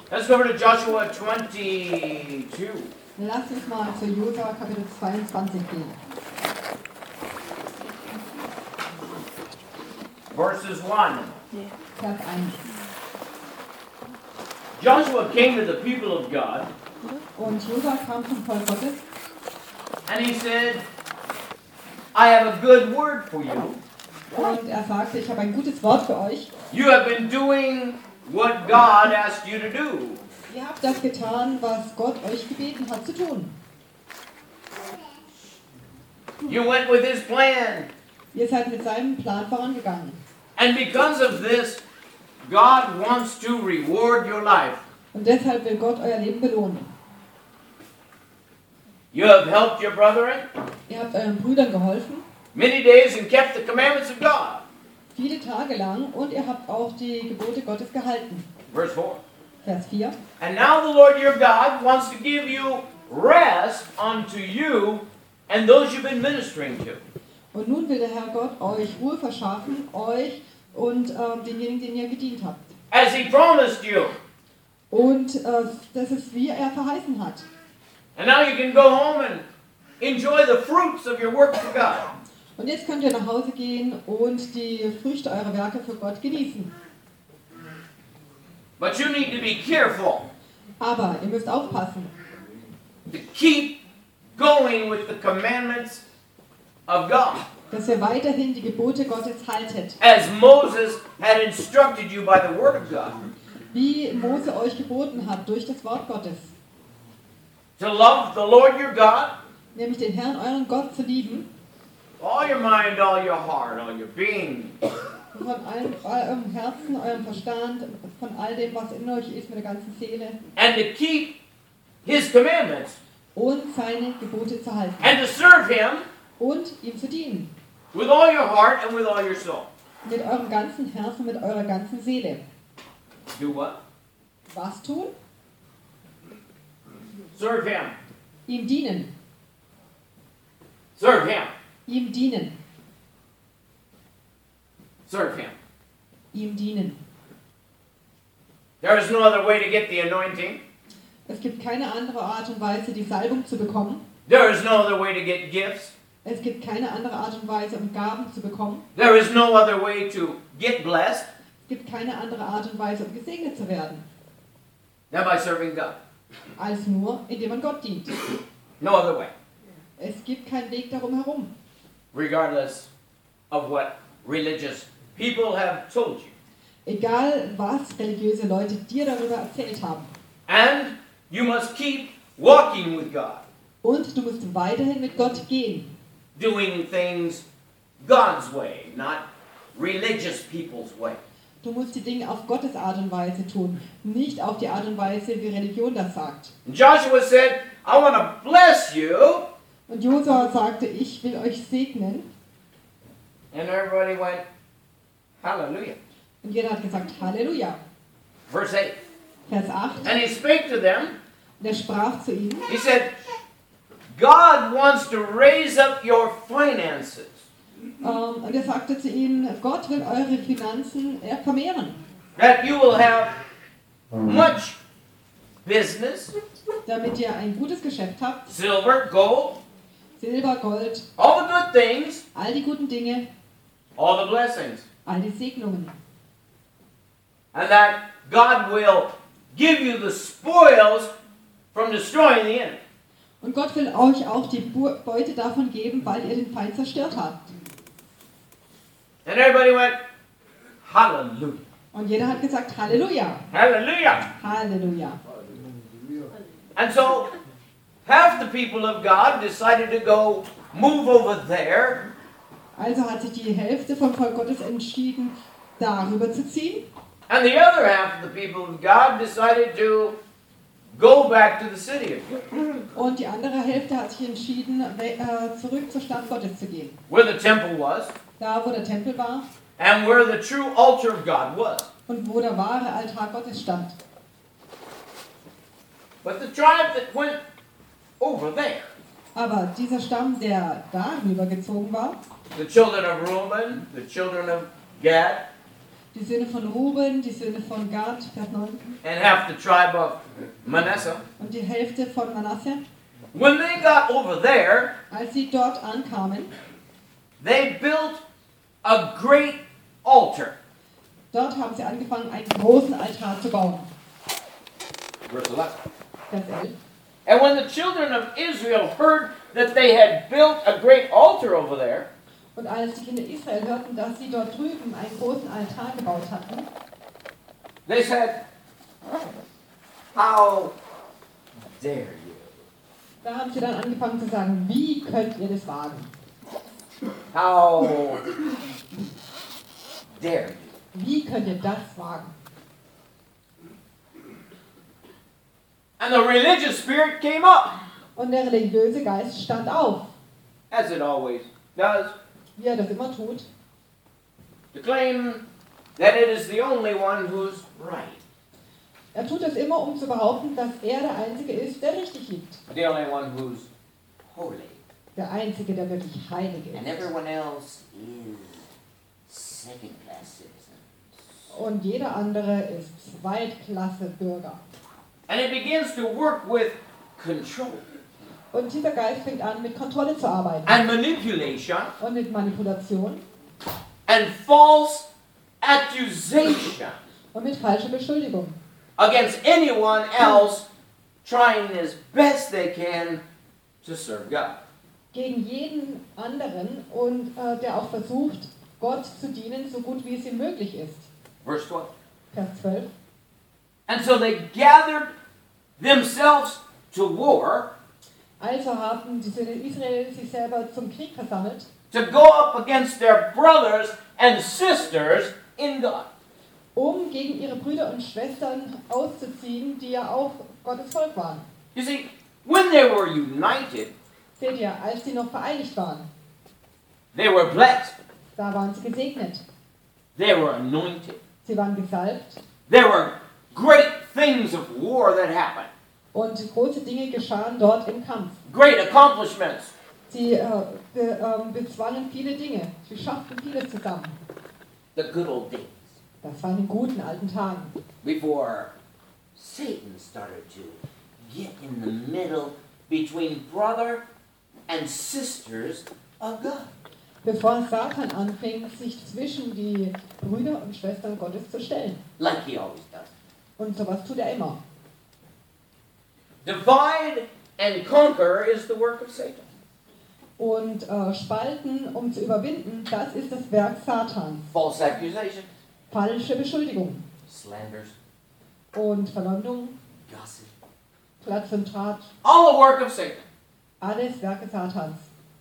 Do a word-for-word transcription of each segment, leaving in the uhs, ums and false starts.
Let's go over to Joshua twenty-two. Lasst uns mal zu Josua Kapitel zweiundzwanzig gehen. Verses one. Vers eins. Joshua came to the people of God, Und Josua kam zum Volk Gottes and he said, I have a good word for you. und er sagte, ich habe ein gutes Wort für euch. You have been doing what God asked you to do. Ihr habt das getan, was Gott euch gebeten hat zu tun. You went with his plan. Ihr seid mit seinem Plan vorangegangen. And because of this, God wants to reward your life. Und deshalb will Gott euer Leben belohnen. You have helped your brethren Ihr habt euren Brüdern geholfen, many days and kept the commandments of God. viele Tage lang, und ihr habt auch die Gebote Gottes gehalten. Verse four. Vers vier. And now the Lord your God wants to give you rest unto you and those you've been ministering to. Und nun will der Herr Gott euch Ruhe verschaffen, euch und ähm, denjenigen, denen ihr gedient habt. As he promised you. Und äh, das ist, wie er verheißen hat. And now you can go home and enjoy the fruits of your work for God. Und jetzt könnt ihr nach Hause gehen und die Früchte eurer Werke für Gott genießen. But you need to be careful Aber ihr müsst aufpassen, to keep going with the commandments of God, dass ihr weiterhin die Gebote Gottes haltet, as Moses had instructed you by the word of God. wie Mose euch geboten hat durch das Wort Gottes. To love the Lord your God, Nämlich den Herrn, euren Gott, zu lieben, all your mind, all your heart, all your being. von allem, eurem Herzen, eurem Verstand, von all dem, was in euch ist, mit der ganzen Seele, And to keep his commandments und seine Gebote zu halten and to serve him und ihm zu dienen. with all your heart and with all your soul. Mit eurem ganzen Herzen, mit eurer ganzen Seele. Do what? Was tun? Serve him. Ihm dienen. Serve him. Ihm dienen. Serve him. Ihm dienen. There is no other way to get the anointing. Es gibt keine andere Art und Weise, die Salbung zu bekommen. There is no other way to get gifts. Es gibt keine andere Art und Weise, um Gaben zu bekommen. There is no other way to get blessed Es gibt keine andere Art und Weise, um gesegnet zu werden, than by serving God. als nur, indem man Gott dient. No other way. Es gibt keinen Weg darum herum. Regardless of what religious people have told you. Egal, was religiöse Leute dir darüber erzählt haben. And you must keep walking with God. Und du musst weiterhin mit Gott gehen. Doing things God's way, not religious people's way. Du musst die Dinge auf Gottes Art und Weise tun, nicht auf die Art und Weise, wie Religion das sagt. And Joshua said, I want to bless you. Und Josua sagte, ich will euch segnen. And everybody went, hallelujah. Und jeder hat gesagt, Halleluja. Verse eight. Vers acht. And he spake to them. Und er sprach zu ihnen, He said, God wants to raise up your finances. ähm, und er sagte zu ihnen, Gott will eure Finanzen äh, vermehren, That you will have much business, damit ihr ein gutes Geschäft habt, silver, gold, Silber, Gold, all the good things, all die guten Dinge, all the blessings. all die Segnungen. And that God will give you the spoils from destroying the enemy. Und Gott will euch auch die Bu- Beute davon geben, weil ihr den Feind zerstört habt. And everybody went, hallelujah. Und jeder hat gesagt, Halleluja, Hallelujah. Halleluja. And so half the people of God decided to go move over there. Also hat sich die Hälfte vom Volk Gottes entschieden, darüber zu ziehen. And the other half of the people of God decided to go back to the city of God, Und die andere Hälfte hat sich entschieden, we- äh, zurück zur Stadt Gottes zu gehen. where the temple was, Da, wo der Tempel war and where the true altar of God was. und wo der wahre Altar Gottes stand. But the tribe that went over there, Aber dieser Stamm, der darüber gezogen war, the children of Reuben, the children of Gad, Die Söhne von Ruben, die Söhne von Gad, Vers neun. and half the tribe of Manasseh. Und die Hälfte von Manasse. When they got over there, Als sie dort ankamen, they built a great altar. dort haben sie angefangen, einen großen Altar zu bauen. Verse eleven. Vers elf. And when the children of Israel heard that they had built a great altar over there, Und als die Kinder Israel hörten, dass sie dort drüben einen großen Altar gebaut hatten, they said, "How dare you? da haben sie dann angefangen zu sagen, wie könnt ihr das wagen? How dare you?" Wie könnt ihr das wagen? And the religious spirit came up, Und der religiöse Geist stand auf, as it always does, wie er das immer tut, to claim that it is the only one who's right, er tut es immer, um zu behaupten, dass er der Einzige ist, der richtig liegt. the only one who's holy, Der Einzige, der wirklich heilig and ist. everyone else is second-class citizens. Und jeder andere ist Zweitklasse-Bürger. And it begins to work with control Und dieser Geist fängt an, mit Kontrolle zu arbeiten. and manipulation Und mit Manipulation and false accusation und mit falscher Beschuldigung. against anyone else trying as best they can to serve God. Gegen jeden anderen und äh, der auch versucht, Gott zu dienen, so gut wie es ihm möglich ist. Verse twelve. Vers zwölf. And so they gathered themselves to war Also haben die Söhne Israel sich selber zum Krieg versammelt, to go up against their brothers and sisters in God. um gegen ihre Brüder und Schwestern auszuziehen, die ja auch Gottes Volk waren. You see, when they were united, Seht ihr, als sie noch vereinigt waren, they were blessed, da waren sie gesegnet. they were anointed. Sie waren gesalbt There were great things of war that happened, und große Dinge geschahen dort im Kampf. great accomplishments. Sie äh, be, ähm, bezwangen viele Dinge, sie schafften vieles zusammen. The good old days Das war in den guten alten Tagen, before Satan started to get in the middle between brother and sisters of God. bevor Satan anfing, sich zwischen die Brüder und Schwestern Gottes zu stellen. Like he always does. Und sowas tut er immer. Divide and conquer is the work of Satan. Und äh, spalten, um zu überwinden, das ist das Werk Satans. False accusation, Falsche Beschuldigung slanders, und Verleumdung, gossip. Klatsch und Tratsch, All the work of Satan. alles Werke Satans.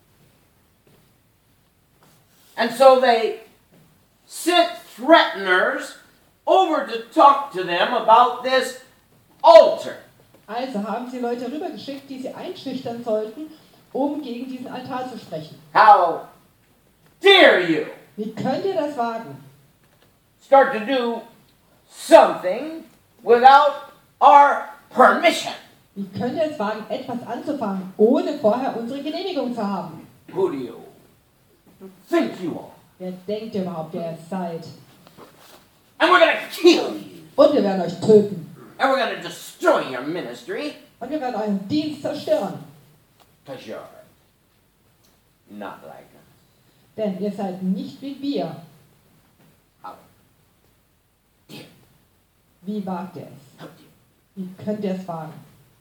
And so they sent threateners over to talk to them about this altar. Also haben sie Leute rübergeschickt, die sie einschüchtern sollten, um gegen diesen Altar zu sprechen. How dare you Wie könnt ihr das wagen? start to do something without our permission? Wie könnt ihr es wagen, etwas anzufangen, ohne vorher unsere Genehmigung zu haben? Who do you think you are? Wer denkt ihr überhaupt, wer ihr seid? And we're going to kill you. Und wir werden euch töten. And we're going to destroy your ministry Und wir werden euren Dienst zerstören. because you're not like us. Denn ihr seid nicht wie wir. How dare, Wie wagt ihr es? how dare. Wie könnt ihr es wagen?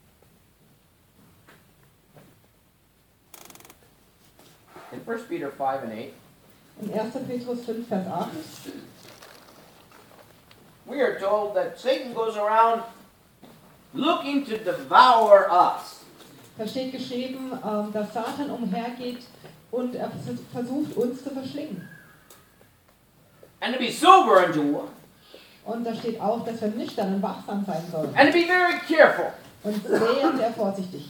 In First Peter five and eight, In erster Petrus fünf, Vers acht, we are told that Satan goes around looking to devour us. da steht geschrieben, ähm, dass Satan umhergeht und er vers- versucht, uns zu verschlingen. And to be sober and to watch. Und da steht auch, dass wir nüchtern und wachsam sein sollen. And to be very careful. Und sehr, sehr vorsichtig.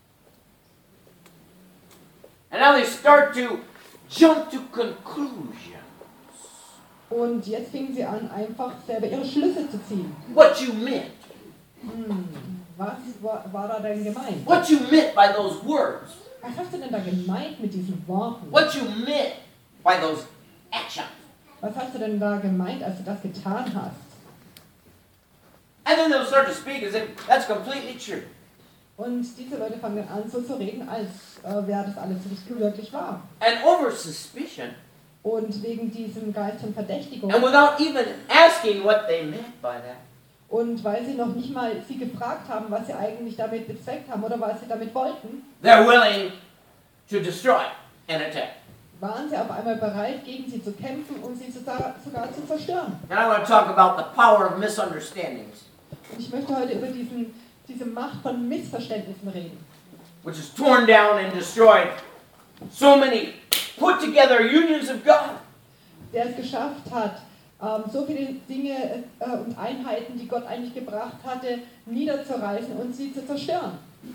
And now they start to jump to conclusions. Und jetzt fingen sie an, einfach selber ihre Schlüsse zu ziehen. What you meant. Hm, was war, war da denn gemeint? What you meant by those words. Was hast du denn da gemeint mit diesen Worten? What you meant by those actions. Was hast du denn da gemeint, als du das getan hast? And then they'll start to speak as if that's completely true. Und diese Leute fangen an, so zu reden, als äh, wäre das alles nicht wirklich wahr. And over suspicion, Und wegen diesem Geist von Verdächtigung and without even asking what they meant by that, und weil sie noch nicht mal sie gefragt haben, was sie eigentlich damit bezweckt haben oder was sie damit wollten, they're willing to destroy and attack. waren sie auf einmal bereit, gegen sie zu kämpfen und sie sogar, sogar zu zerstören. And I want to talk about the power of misunderstandings, Und ich möchte heute über diesen, diese Macht von Missverständnissen reden, which has torn down and destroyed so many put together unions of God. der es geschafft hat, ähm, so viele Dinge äh, und Einheiten, die Gott eigentlich gebracht hatte, niederzureißen und sie zu zerstören.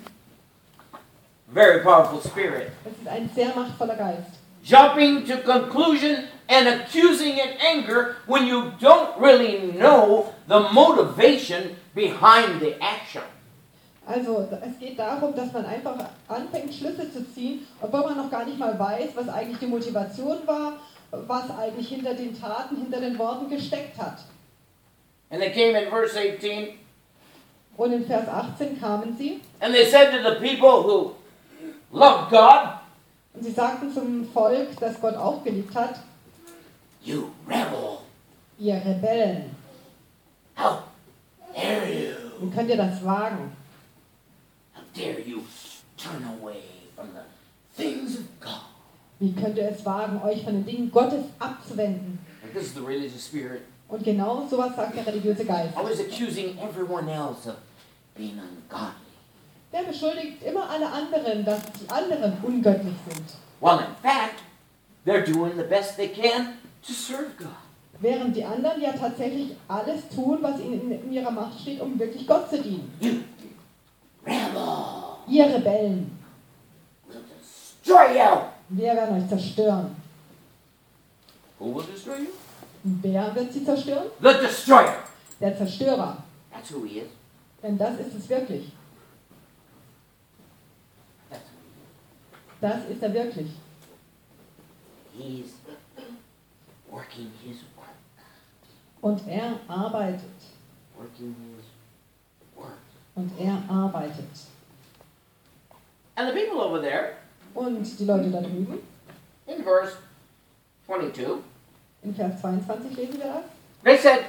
Very powerful spirit. Es ist ein sehr machtvoller Geist. Jumping to conclusion and accusing in anger when you don't really know the motivation behind the action. Also es geht darum, dass man einfach anfängt, Schlüsse zu ziehen, obwohl man noch gar nicht mal weiß, was eigentlich die Motivation war, was eigentlich hinter den Taten, hinter den Worten gesteckt hat. And they came in verse eighteen, Und in Vers achtzehn kamen sie and they said to the people who loved God, und sie sagten zum Volk, das Gott auch geliebt hat, "You rebel, ihr Rebellen, how dare you? wie könnt ihr das wagen? How dare you turn away from the things of God?" Wie könnt ihr es wagen, euch von den Dingen Gottes abzuwenden? And this is the religious spirit, Und genau sowas sagt der religiöse Geist. always accusing everyone else of being ungodly. Der beschuldigt immer alle anderen, dass die anderen ungöttlich sind. Well, in fact, they're doing the best they can to serve God. Während die anderen ja tatsächlich alles tun, was ihnen in ihrer Macht steht, um wirklich Gott zu dienen. You rebel, Ihr Rebellen, will destroy you. wir werden euch zerstören. Who will destroy you? Wer wird sie zerstören? The destroyer. Der Zerstörer. That's who he is. Denn das ist es wirklich. That's who he is. Das ist er wirklich. He's working his work. Und er arbeitet. Working his work. Und er arbeitet. And the people over there, Und die Leute da drüben, in verse twenty-two, in Vers zweiundzwanzig lesen wir das, they said,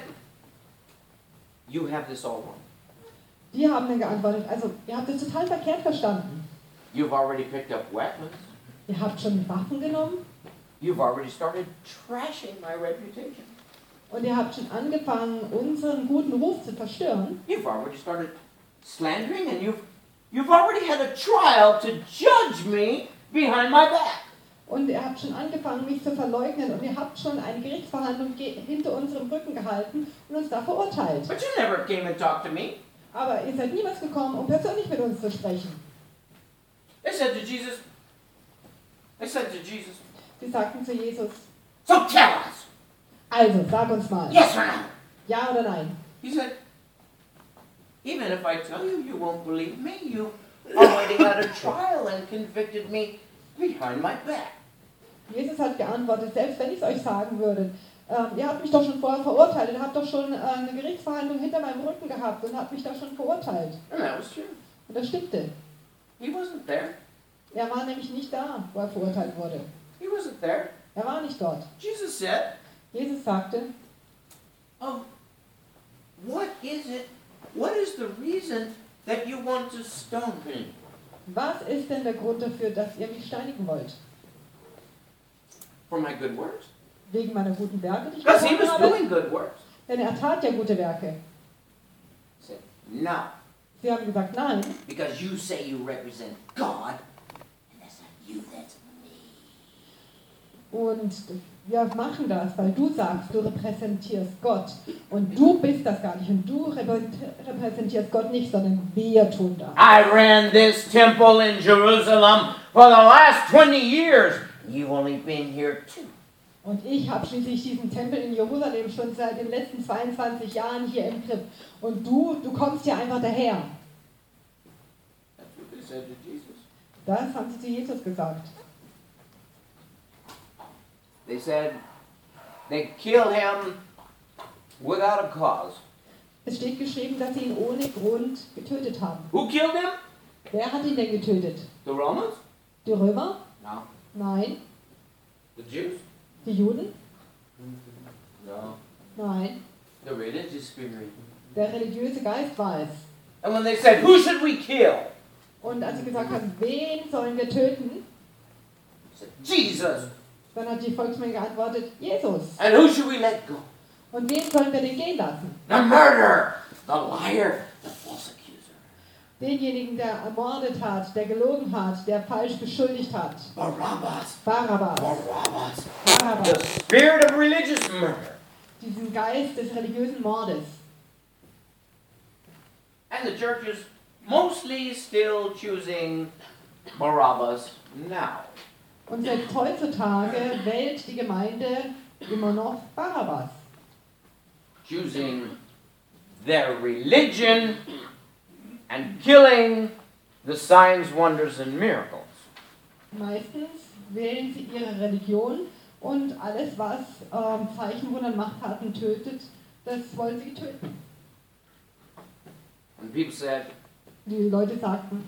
"You have this all wrong. die haben dann geantwortet, also ihr habt es total verkehrt verstanden. You've already picked up weapons. Ihr habt schon Waffen genommen You've already started trashing my reputation. und ihr habt schon angefangen, unseren guten Ruf zu zerstören. You've already started slandering, and you've you've already had a trial to judge me behind my back." Und ihr habt schon angefangen, mich zu verleugnen und ihr habt schon eine Gerichtsverhandlung ge- hinter unserem Rücken gehalten und uns da verurteilt. But you never came and talked to me. Aber ihr seid niemals gekommen, um persönlich mit uns zu sprechen. They said to Jesus, they said to Jesus, Sie sagten zu Jesus, "So tell us, also sag uns mal, yes or no?" ja oder nein? He said, "Even if I tell you, you won't believe me. You already had a trial and convicted me behind my back." Jesus hat geantwortet, selbst wenn ich es euch sagen würde, ähm, ihr habt mich doch schon vorher verurteilt, ihr habt doch schon äh, eine Gerichtsverhandlung hinter meinem Rücken gehabt und habt mich da schon verurteilt. And that was true. Und das stimmte. He wasn't there. Er war nämlich nicht da, wo er verurteilt wurde. He wasn't there. Er war nicht dort. Jesus said, Jesus sagte, "Oh, what is it? What is the reason that you want to stone me?" was ist denn der Grund dafür, dass ihr mich steinigen wollt? For my good works? Wegen meiner guten Werke, die ich Because he getan was habe? doing good works. Denn er tat ja gute Werke. He said, "No, Sie haben gesagt, nein, because you say you represent God, and that's not you, that's me." und wir machen das, weil du sagst, du repräsentierst Gott. Und du bist das gar nicht. Und du repräsentierst Gott nicht, sondern wir tun das. I ran this temple in Jerusalem for the last twenty years. You've only been here two. Und ich habe schließlich diesen Tempel in Jerusalem schon seit den letzten zweiundzwanzig Jahren hier im Griff. Und du, du kommst hier einfach daher. That's what they said to Jesus. Das haben sie zu Jesus gesagt. They said, They kill him without a cause. Es steht geschrieben, dass sie ihn ohne Grund getötet haben. Who killed him? Wer hat ihn denn getötet? The Romans? Die Römer? No. Nein. The Jews? Die Juden? No. Nein. The religious spirit. Der religiöse Geist war es. And when they said, who should we kill? Und als sie gesagt haben, wen sollen wir töten, He said, Jesus. dann hat die Volksmenge geantwortet, Jesus. And who should we let go? Und wen sollen wir denn gehen lassen? The murderer, the liar, the false accuser. Denjenigen, der ermordet hat, der gelogen hat, der falsch beschuldigt hat. Barabbas. Barabbas. Barabbas. Barabbas. The spirit of religious murder. Diesen Geist des religiösen Mordes. And the church is mostly still choosing Barabbas now. Und selbst heutzutage wählt die Gemeinde immer noch Barabbas. Choosing their religion and killing the signs, wonders, and miracles. Meistens wählen sie ihre Religion und alles, was ähm, Zeichen, Wunder und Machttaten tötet, das wollen sie töten. And people said, Die Leute sagten,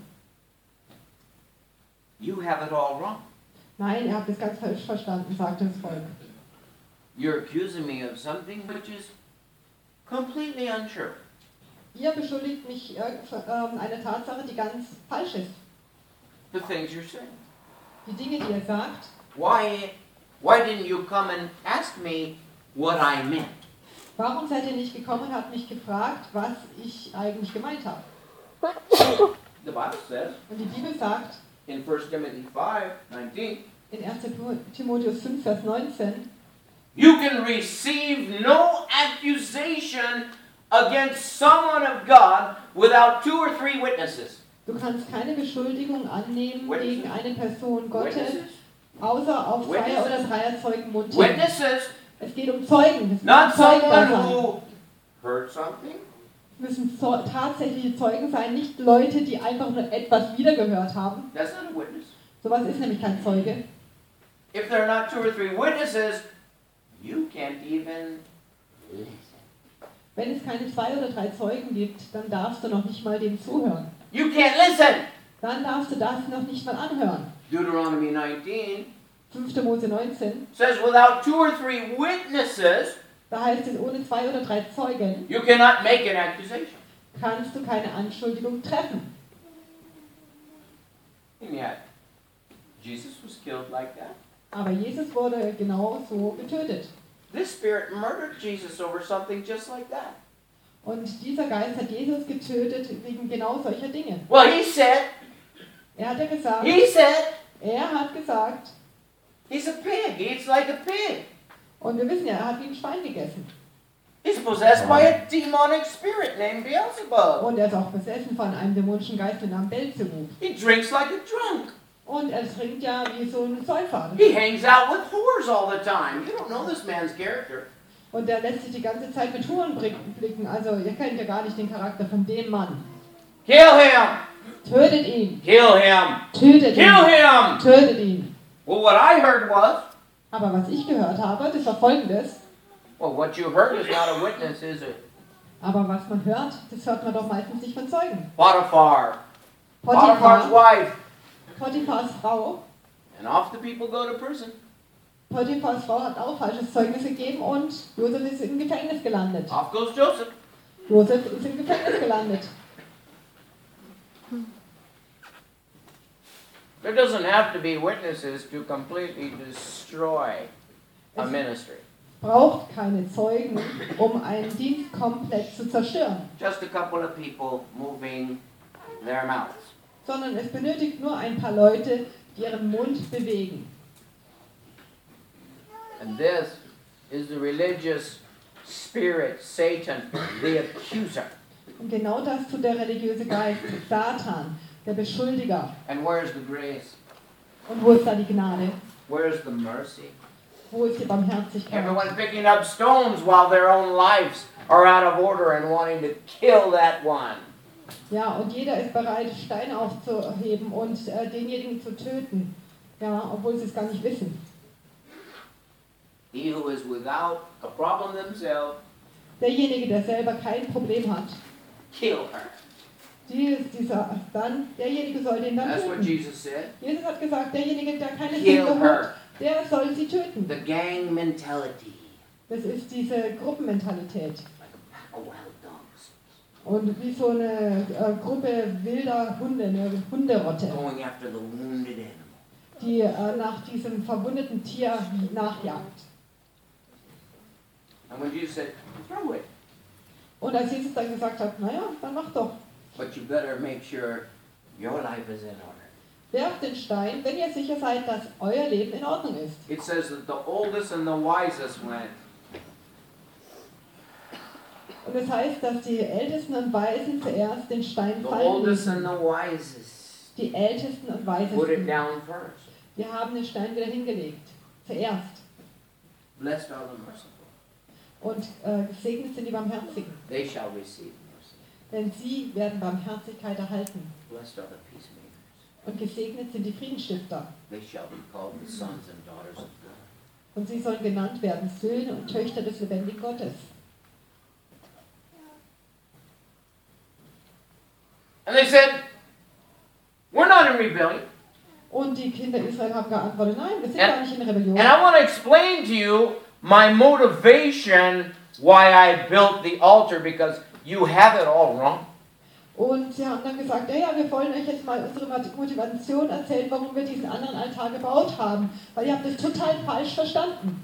you have it all wrong. nein, ihr habt es ganz falsch verstanden, sagte das Volk. You're accusing me of something which is completely untrue. Ihr beschuldigt mich äh, für, ähm, einer Tatsache, die ganz falsch ist. The things you're saying. Die Dinge, die ihr sagt, Why, why didn't you come and ask me what I meant? warum seid ihr nicht gekommen und habt mich gefragt, was ich eigentlich gemeint habe? The Bible says Und die Bibel sagt in First Timothy five nineteen, in erster Timotheus fünf, Vers neunzehn, you can receive no accusation against someone of God without two or three witnesses. du kannst keine Beschuldigung annehmen Witnesses. gegen eine Person Gottes, Witnesses? außer auf zwei Witnesses. oder dreier Zeugen Mund. Witnesses, Es geht um Zeugen. Es not müssen Zeugen da someone sein. who heard something, Es müssen Zeu- tatsächliche Zeugen sein, nicht Leute, die einfach nur etwas wiedergehört haben. that's not a witness. Sowas ist nämlich kein Zeuge. If there are not two or three witnesses, you can't even listen. Wenn es keine zwei oder drei Zeugen gibt, dann darfst du noch nicht mal dem zuhören. You can't listen. Dann darfst du das noch nicht mal anhören. Deuteronomy nineteen fünfter Mose neunzehn, says without two or three witnesses, da heißt es, ohne zwei oder drei Zeugen you cannot make an accusation. kannst du keine Anschuldigung treffen. And yet, Jesus was killed like that. Aber Jesus wurde genau so getötet. This spirit murdered Jesus over something just like that. Und dieser Geist hat Jesus getötet wegen genau solcher Dinge. Well, he said, Er hat ja gesagt, he said, er hat gesagt, he's a pig. He eats like a pig. und wir wissen ja, er hat wie ein Schwein gegessen. He's possessed by a demonic spirit named Beelzebub. Und er ist auch besessen von einem dämonischen Geist mit Namen Belzebub. He drinks like a drunk. Und er trinkt ja wie so ein Säufer. He hangs out with whores all the time. You don't know this man's character. Und er lässt sich die ganze Zeit mit Huren blicken. Also ihr kennt ja gar nicht den Charakter von dem Mann. Kill him! Tötet ihn! Kill him! Tötet Kill ihn! him! Tötet ihn! Well, what I heard was, Aber was ich gehört habe, das war folgendes. well, what you heard is not a witness, is it? Aber was man hört, das hört man doch meistens nicht von Zeugen. Potiphar. Potiphar's Potiphar, wife. Potiphars Frau, And off the people go to prison. Potiphars Frau hat auch falsches Zeugnis gegeben und Josef ist im Gefängnis gelandet. Off goes Joseph. Josef ist im Gefängnis gelandet. There doesn't have to be witnesses to completely destroy a ministry. Braucht keine Zeugen, um einen Dienst komplett zu zerstören, Just a couple of people moving their mouths. sondern es benötigt nur ein paar Leute, die ihren Mund bewegen. And this is the religious spirit, Satan, the accuser. Und genau das tut der religiöse Geist, Satan, der Beschuldiger. And where's the grace? Und wo ist da die Gnade? Where's the mercy? Wo ist die Barmherzigkeit? Everyone picking up stones while their own lives are out of order and wanting to kill that one. Ja, und jeder ist bereit, Steine aufzuheben und äh, denjenigen zu töten. Ja, obwohl sie es gar nicht wissen. he who is without a problem themselves, Derjenige, der selber kein Problem hat, kill her. die ist dieser, dann, derjenige soll den dann That's what töten. Jesus said. Jesus hat gesagt, derjenige, der keine Kill Kinder her. hat, der soll sie töten. The gang mentality. Das ist diese Gruppenmentalität. Like a pack of wild dogs. Und wie so eine äh, Gruppe wilder Hunde, eine Hunderotte, Going after the wounded animal. die äh, nach diesem verwundeten Tier nachjagt. And when Jesus said, throw it, Und als Jesus dann gesagt hat, naja, dann mach doch. but you better make sure your life is in order. Werft den Stein, wenn ihr sicher seid, dass euer Leben in Ordnung ist. It says that the oldest and the wisest went. Und es heißt, dass die Ältesten und Weisen zuerst den Stein The fallen oldest and ließen. the wisest Die Ältesten und put it Weisesten. down first. Wir haben den Stein wieder hingelegt. Zuerst. Blessed are the merciful. Und äh, gesegnet sind die Barmherzigen. They shall receive mercy. Denn sie werden Barmherzigkeit erhalten. Blessed are the peacemakers. Und gesegnet sind die Friedensstifter. They shall be called the sons and daughters of God. Und sie sollen genannt werden Söhne und Töchter des lebendigen Gottes. And they said, we're not in rebellion. Und die Kinder Israel haben geantwortet, nein, wir sind And- gar nicht in Rebellion. And I want to explain to you my motivation why I built the altar, because you have it all wrong. Und sie haben dann gesagt, ja, ja, wir wollen euch jetzt mal unsere Motivation erzählen, warum wir diesen anderen Altar gebaut haben. Weil ihr habt es total falsch verstanden.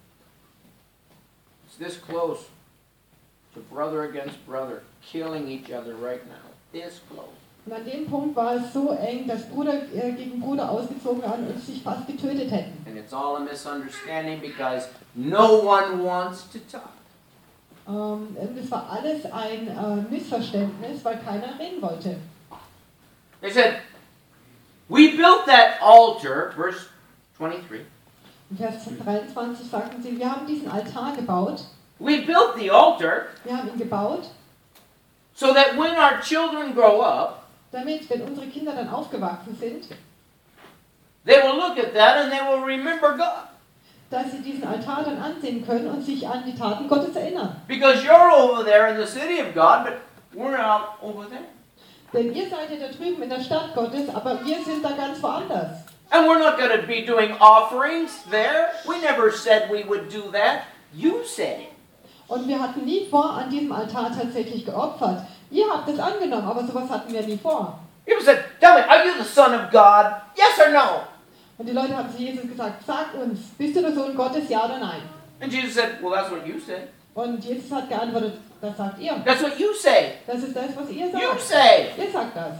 It's this close to brother against brother, killing each other right now. This close. Und an dem Punkt war es so eng, dass Bruder äh, gegen Bruder ausgezogen waren und sich fast getötet hätten. And it's all a misunderstanding because no one wants to talk. Ähm, und es war alles ein äh, Missverständnis, weil keiner reden wollte. They said, we built that altar, verse twenty-three. In Vers dreiundzwanzig sagten sie, wir haben diesen Altar gebaut, We built the altar wir haben ihn gebaut, so that when our children grow up, damit, wenn unsere Kinder dann aufgewachsen sind, they will look at that and they will remember God. dass sie diesen Altar dann ansehen können und sich an die Taten Gottes erinnern. Because you're over there in the city of God, but we're out over there. Denn ihr seid ja da drüben in der Stadt Gottes, aber wir sind da ganz woanders. And we're not going to be doing offerings there. We never said we would do that. You said it. Und wir hatten nie vor, an diesem Altar tatsächlich geopfert. Ihr habt es angenommen, aber sowas hatten wir nie vor. You said, tell me, are you the son of God? Yes or no? Und die Leute haben zu Jesus gesagt, sag uns, bist du der Sohn Gottes, ja oder nein? And Jesus said, well, that's what you said. Und Jesus hat geantwortet, das sagt ihr. That's what you say. Das ist das, was ihr You sagt. say. Ihr sagt das.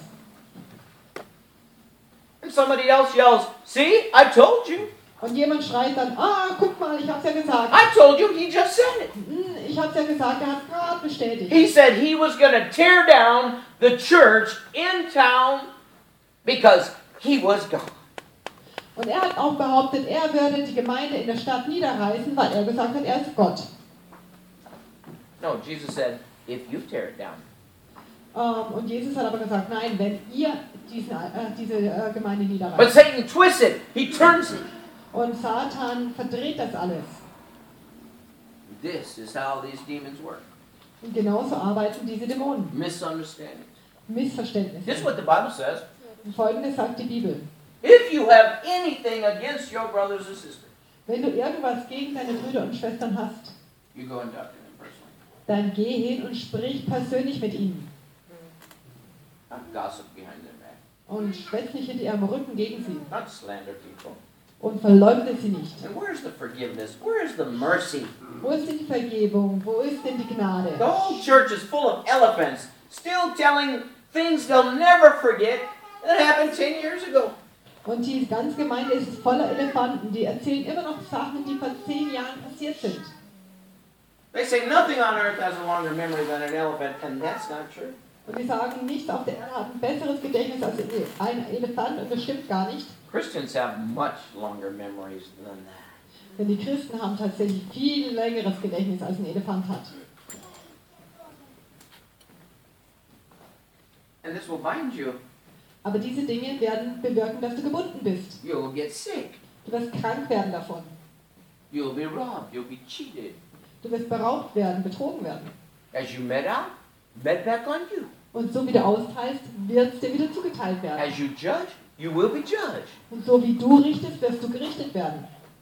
And somebody else yells, see, I told you. Und jemand schreit dann, ah, guck mal, ich hab's ja gesagt. I told you, he just said it. Hm, ich hab's ja gesagt, er hat gerade bestätigt. He said he was going to tear down the church in town because he was God. Und er hat auch behauptet, er würde die Gemeinde in der Stadt niederreißen, weil er gesagt hat, er ist Gott. No, Jesus said, if you tear it down, Ähm, und Jesus hat aber gesagt, nein, wenn ihr diesen, äh, diese äh, Gemeinde but niederreißt. Satan twists it. He turns it. Und Satan verdreht das alles. This is how these demons work. Und genauso arbeiten diese Dämonen. Misunderstandings. Missverständnisse. This is what the Bible says. Und Folgendes sagt die Bibel. If you have anything against your brothers and sisters, Wenn du irgendwas gegen deine Brüder und Schwestern hast, you go and talk to them personally. dann geh hin und sprich persönlich mit ihnen. Not gossip behind their back. Und schwätz nicht hinter ihrem Rücken gegen sie. Not slander people. Und verleugne sie nicht. And where's the forgiveness? Where's the mercy? Wo ist denn die Vergebung? Wo ist denn die Gnade? The whole church is full of elephants, still telling things they'll never forget that happened ten years ago. Und die ganze Gemeinde ist voller Elefanten. Die erzählen immer noch Sachen, die vor zehn Jahren passiert sind. They say nothing on earth has a longer memory than an elephant, and that's not true. Und die sagen, nichts auf der Erde hat ein besseres Gedächtnis als ein Elefant. Und das stimmt gar nicht. Christians have much longer memories than that. Denn die Christen haben tatsächlich viel längeres Gedächtnis als ein Elefant hat. And this will bind you. Aber diese Dinge werden bewirken, dass du gebunden bist. You'll get sick. Du wirst krank werden davon. You'll be robbed. You'll be cheated. Du wirst beraubt werden, betrogen werden. As you met out, met back on you. Und so wie du austeilst, wird es dir wieder zugeteilt werden. As you judge, you will be judged. Und so wie du richtest, wirst du gerichtet werden.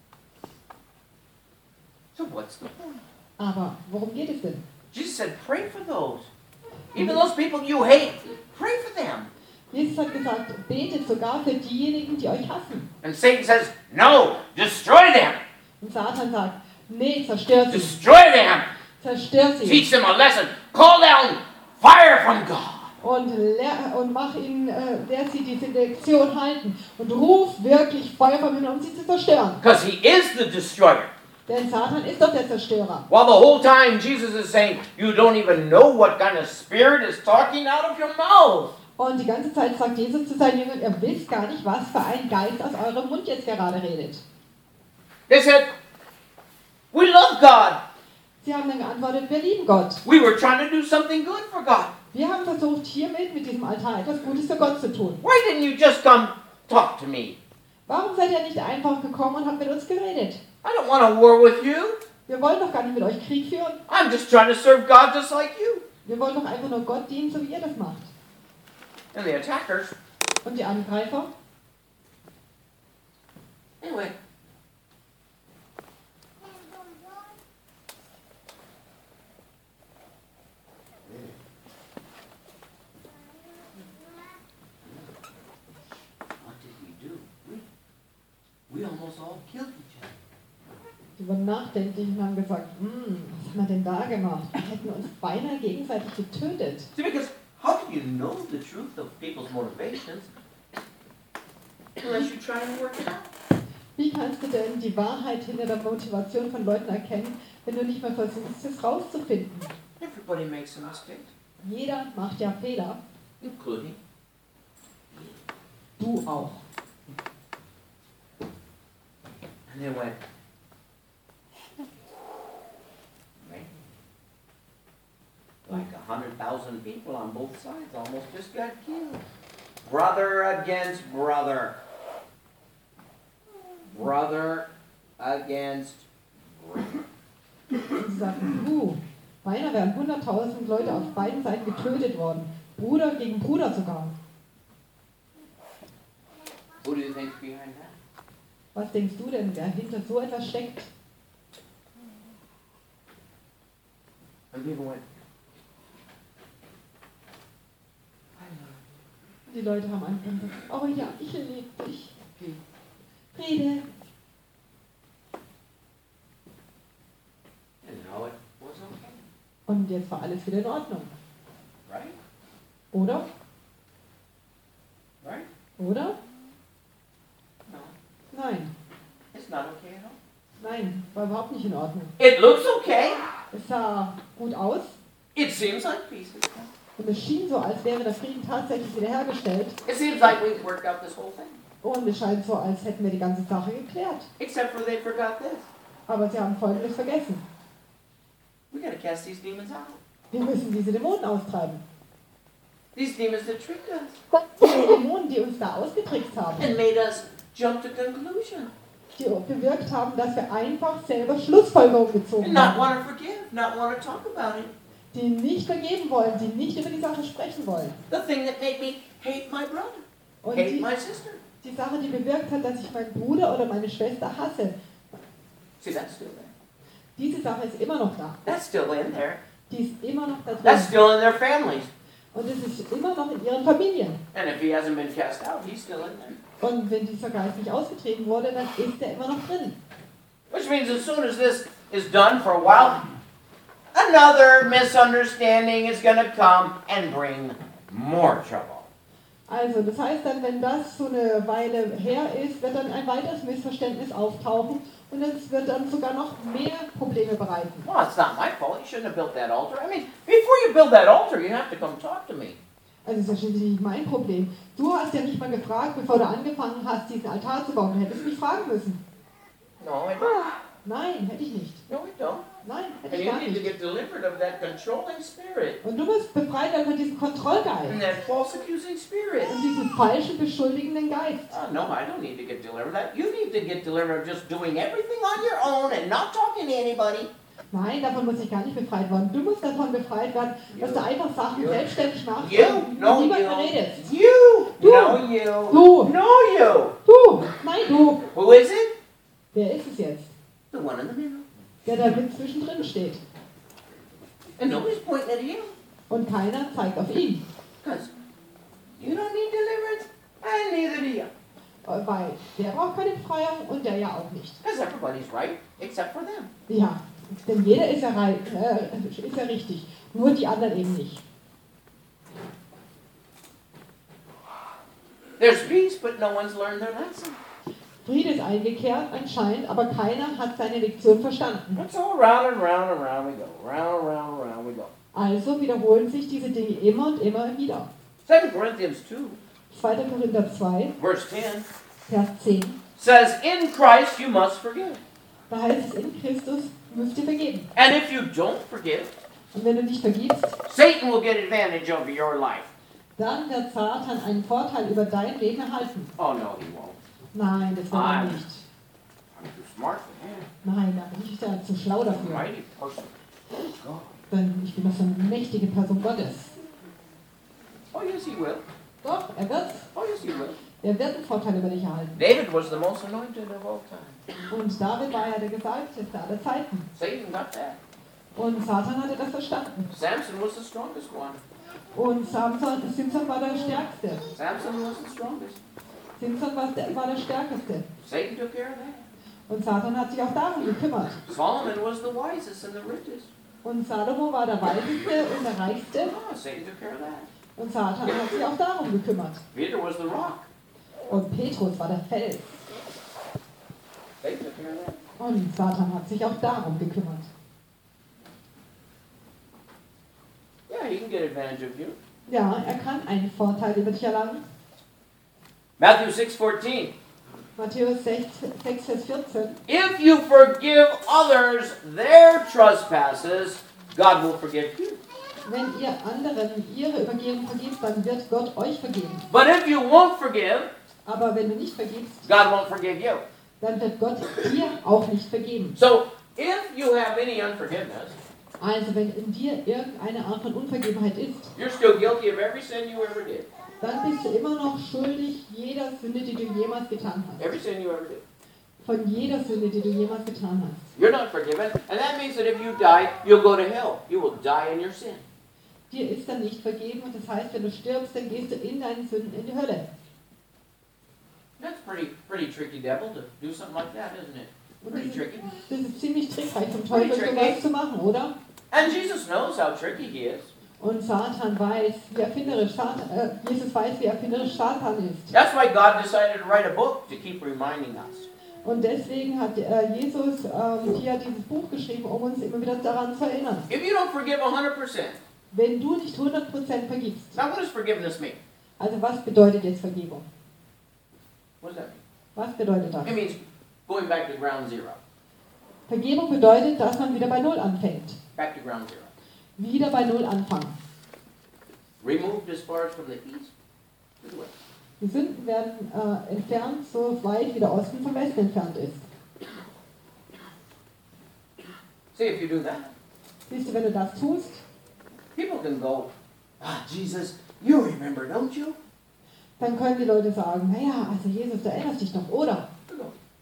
So what's the point? Aber worum geht es denn? Jesus said, pray for those. Even those people you hate, pray for them. Jesus hat gesagt, betet sogar für diejenigen, die euch hassen. And Satan says, no, destroy them. Und Satan sagt, nee, zerstört sie, Destroy them. zerstört sie. Teach them a lesson. Call down fire from God. Und, lehr, und mach ihnen, äh, der sie diese Lektion halten. Und ruf wirklich Feuer vom Himmel, um sie zu zerstören. Because he is the destroyer. Denn Satan ist doch der Zerstörer. While the whole time Jesus is saying, you don't even know what kind of spirit is talking out of your mouth. Und die ganze Zeit sagt Jesus zu seinen Jüngern, ihr wisst gar nicht, was für ein Geist aus eurem Mund jetzt gerade redet. They said, we love God. Sie haben dann geantwortet, wir lieben Gott. We were trying to do something good for God. Wir haben versucht, hiermit, mit diesem Altar, etwas Gutes für Gott zu tun. Why didn't you just come talk to me? Warum seid ihr nicht einfach gekommen und habt mit uns geredet? I don't want a war with you. Wir wollen doch gar nicht mit euch Krieg führen. I'm just trying to serve God just like you. Wir wollen doch einfach nur Gott dienen, so wie ihr das macht. And the attackers, Und die Angreifer? anyway. What did we do? We, we almost all killed each other. Die wurden nachdenklich und haben gesagt, hm, was haben wir denn da gemacht? Wir hätten uns beinahe gegenseitig getötet. See, because how can you know the truth of people's motivations unless you try and work it out? Wie kannst du denn die Wahrheit hinter der Motivation von Leuten erkennen, wenn du nicht mal versuchst, es rauszufinden? Everybody makes a mistake, Jeder macht ja Fehler, including du auch. And they went, right? Like a hundred thousand people on both sides almost just got killed. Brother against brother. Brother against brother. Und sie sagten, puh, beinahe wären hunderttausend Leute auf beiden Seiten getötet worden. Bruder gegen Bruder sogar. Who do you think's behind that? Was denkst du denn, wer hinter so etwas steckt? And people went, I love Die Leute haben einfach gesagt, oh ja, ich liebe dich. you. Rede. And now it was okay, Und jetzt war alles wieder in Ordnung. right? Oder? Right? Oder? No, Nein. it's not okay at all. Nein, war überhaupt nicht in Ordnung. It looks okay. Es sah gut aus It seems like peace is coming. und es schien so, als wäre der Frieden tatsächlich wiederhergestellt. It seems like we've worked out this whole thing. Und es scheint so, als hätten wir die ganze Sache geklärt. Except for they forgot this. Aber sie haben Folgendes vergessen. We gotta cast these demons out. Wir müssen diese Dämonen austreiben. These demons that tricked us Die Dämonen, die uns da ausgetrickst haben, and made us jump to conclusion die bewirkt haben, dass wir einfach selber Schlussfolgerungen gezogen and not haben. want to forgive, not want to talk about it. Die nicht vergeben wollen, die nicht über die Sache sprechen wollen. The thing that made me hate my brother, Und hate die, my sister. die Sache, die bewirkt hat, dass ich meinen Bruder oder meine Schwester hasse, See, that's still there. diese Sache ist immer noch da. That's still in there. Die ist immer noch da That's drin. still in their families. Und es ist immer noch in ihren Familien. And if he hasn't been cast out, he's still in there. Und wenn dieser Geist nicht ausgetrieben wurde, dann ist er immer noch drin. Which means as soon as this is done for a while, another misunderstanding is going to come and bring more trouble. Also, das heißt dann, wenn das so eine Weile her ist, wird dann ein weiteres Missverständnis auftauchen und es wird dann sogar noch mehr Probleme bereiten. Well, it's not my fault. You shouldn't have built that altar. I mean, before you build that altar, you have to come talk to me. Also, das ist ja schließlich nicht mein Problem. Du hast ja nicht mal gefragt, bevor du angefangen hast, diesen Altar zu bauen. Du hättest mich fragen müssen. No, I don't. Nein, hätte ich nicht. No, I don't. Nein, hätte And ich you gar need to nicht. get delivered of that controlling spirit Und du musst befreit werden von diesem and Kontrollgeist that false accusing spirit. und diesem falschen, beschuldigenden Geist. Oh, no, I don't need to get delivered. That you need to get delivered of just doing everything on your own and not talking to anybody. Nein, davon muss ich gar nicht befreit werden. Du musst davon befreit werden, dass du einfach Sachen You. selbstständig machst You, und no mit you, niemandem redest. you, Du. no you, Du. no you. Du, nein, du. Who is it? Wer ist es jetzt, The one in the middle. der da mit zwischendrin steht? And nobody's pointing at him Und keiner zeigt auf ihn. because you don't need deliverance and neither do you. Weil der braucht keine Befreiung und der ja auch nicht. Because everybody's right except for them. Ja, denn jeder ist ja, rei- äh, ist ja richtig, nur die anderen eben nicht. There's peace, but no one's learned their lesson. Friede ist eingekehrt anscheinend, aber keiner hat seine Lektion verstanden. And so round and round and round we go. Round and round and round we go. Also wiederholen sich diese Dinge immer und immer wieder. Second Corinthians two, zweiter Korinther zwei, verse ten, Vers zehn, says, in Christ you must forgive. da heißt es, in Christus müsst ihr vergeben. And if you don't forgive, Und wenn du nicht vergibst, Satan will get advantage over your life. dann wird Satan einen Vorteil über dein Leben erhalten. Oh, no, he won't. Nein, das will er Nein. nicht. I'm too smart for him. Nein, da bin ich ja zu schlau dafür. Mighty person. Oh, God. Denn ich bin doch so eine mächtige Person Gottes. Oh, yes, he will. Doch, er wird, Oh, yes, he will. er wird einen Vorteil über dich erhalten. David was the most anointed of all time. Und David war ja der Gesalbteste aller Zeiten. Satan got that. Und Satan hatte das verstanden. Samson was the strongest one. Und Samson, Simson war der Stärkste. Samson was the strongest. Simson war der, war der Stärkste. Satan took care of that. Und Satan hat sich auch darum gekümmert. Solomon was the wisest and the richest. Und Salomo war der Weiseste und der Reichste. Oh, Satan took care of that. Und Satan hat sich auch darum gekümmert. Peter was the rock. Und Petrus war der Fels. Satan took care of that. Und Satan hat sich auch darum gekümmert. Yeah, he can get advantage of you. Ja, er kann einen Vorteil über dich erlangen. Matthew six fourteen. Matthäus sechs, Vers vierzehn. If you forgive others their trespasses, God will forgive you. Wenn ihr anderen ihre Übergehung vergebt, dann wird Gott euch vergeben. But if you won't forgive, Aber wenn du nicht vergibst, God won't forgive you. dann wird Gott dir auch nicht vergeben. So, if you have any unforgiveness, Also wenn in dir irgendeine Art von Unvergebenheit ist, you're still guilty of every sin you ever did. dann bist du immer noch schuldig jeder Sünde, die du jemals getan hast. Every sin you ever did. Von jeder Sünde, die du jemals getan hast. You're not forgiven. And that means that if you die, you'll go to hell. You will die in your sin. Dir ist dann nicht vergeben und das heißt, wenn du stirbst, dann gehst du in deinen Sünden in die Hölle. That's pretty pretty tricky, devil, to do something like that, isn't it? Und Pretty das ist, tricky. das ist ziemlich trickreich vom Teufel, Pretty tricky. sowas zu machen, oder? And Jesus knows how tricky he is. Und Satan weiß, wie erfinderisch Satan, äh, Jesus weiß, wie erfinderisch Satan ist. That's why God decided to write a book to keep reminding us. Und deswegen hat äh, Jesus ähm, hier dieses Buch geschrieben, um uns immer wieder daran zu erinnern. If you don't forgive one hundred percent, Wenn du nicht hundert Prozent vergibst, now what does forgiveness mean? also was bedeutet jetzt Vergebung? What does that mean? Was bedeutet das? It means going back to ground zero. Vergebung bedeutet, dass man wieder bei Null anfängt. Back to ground zero. Wieder bei Null anfangen. Removed as far as from the east to the west. Die Sünden werden äh, entfernt, so weit wie der Osten vom Westen entfernt ist. See, if you do that, Siehst du, wenn du das tust, people can go, ah, Jesus, you remember, don't you? dann können die Leute sagen, naja, also Jesus, du erinnerst dich doch, oder? You go,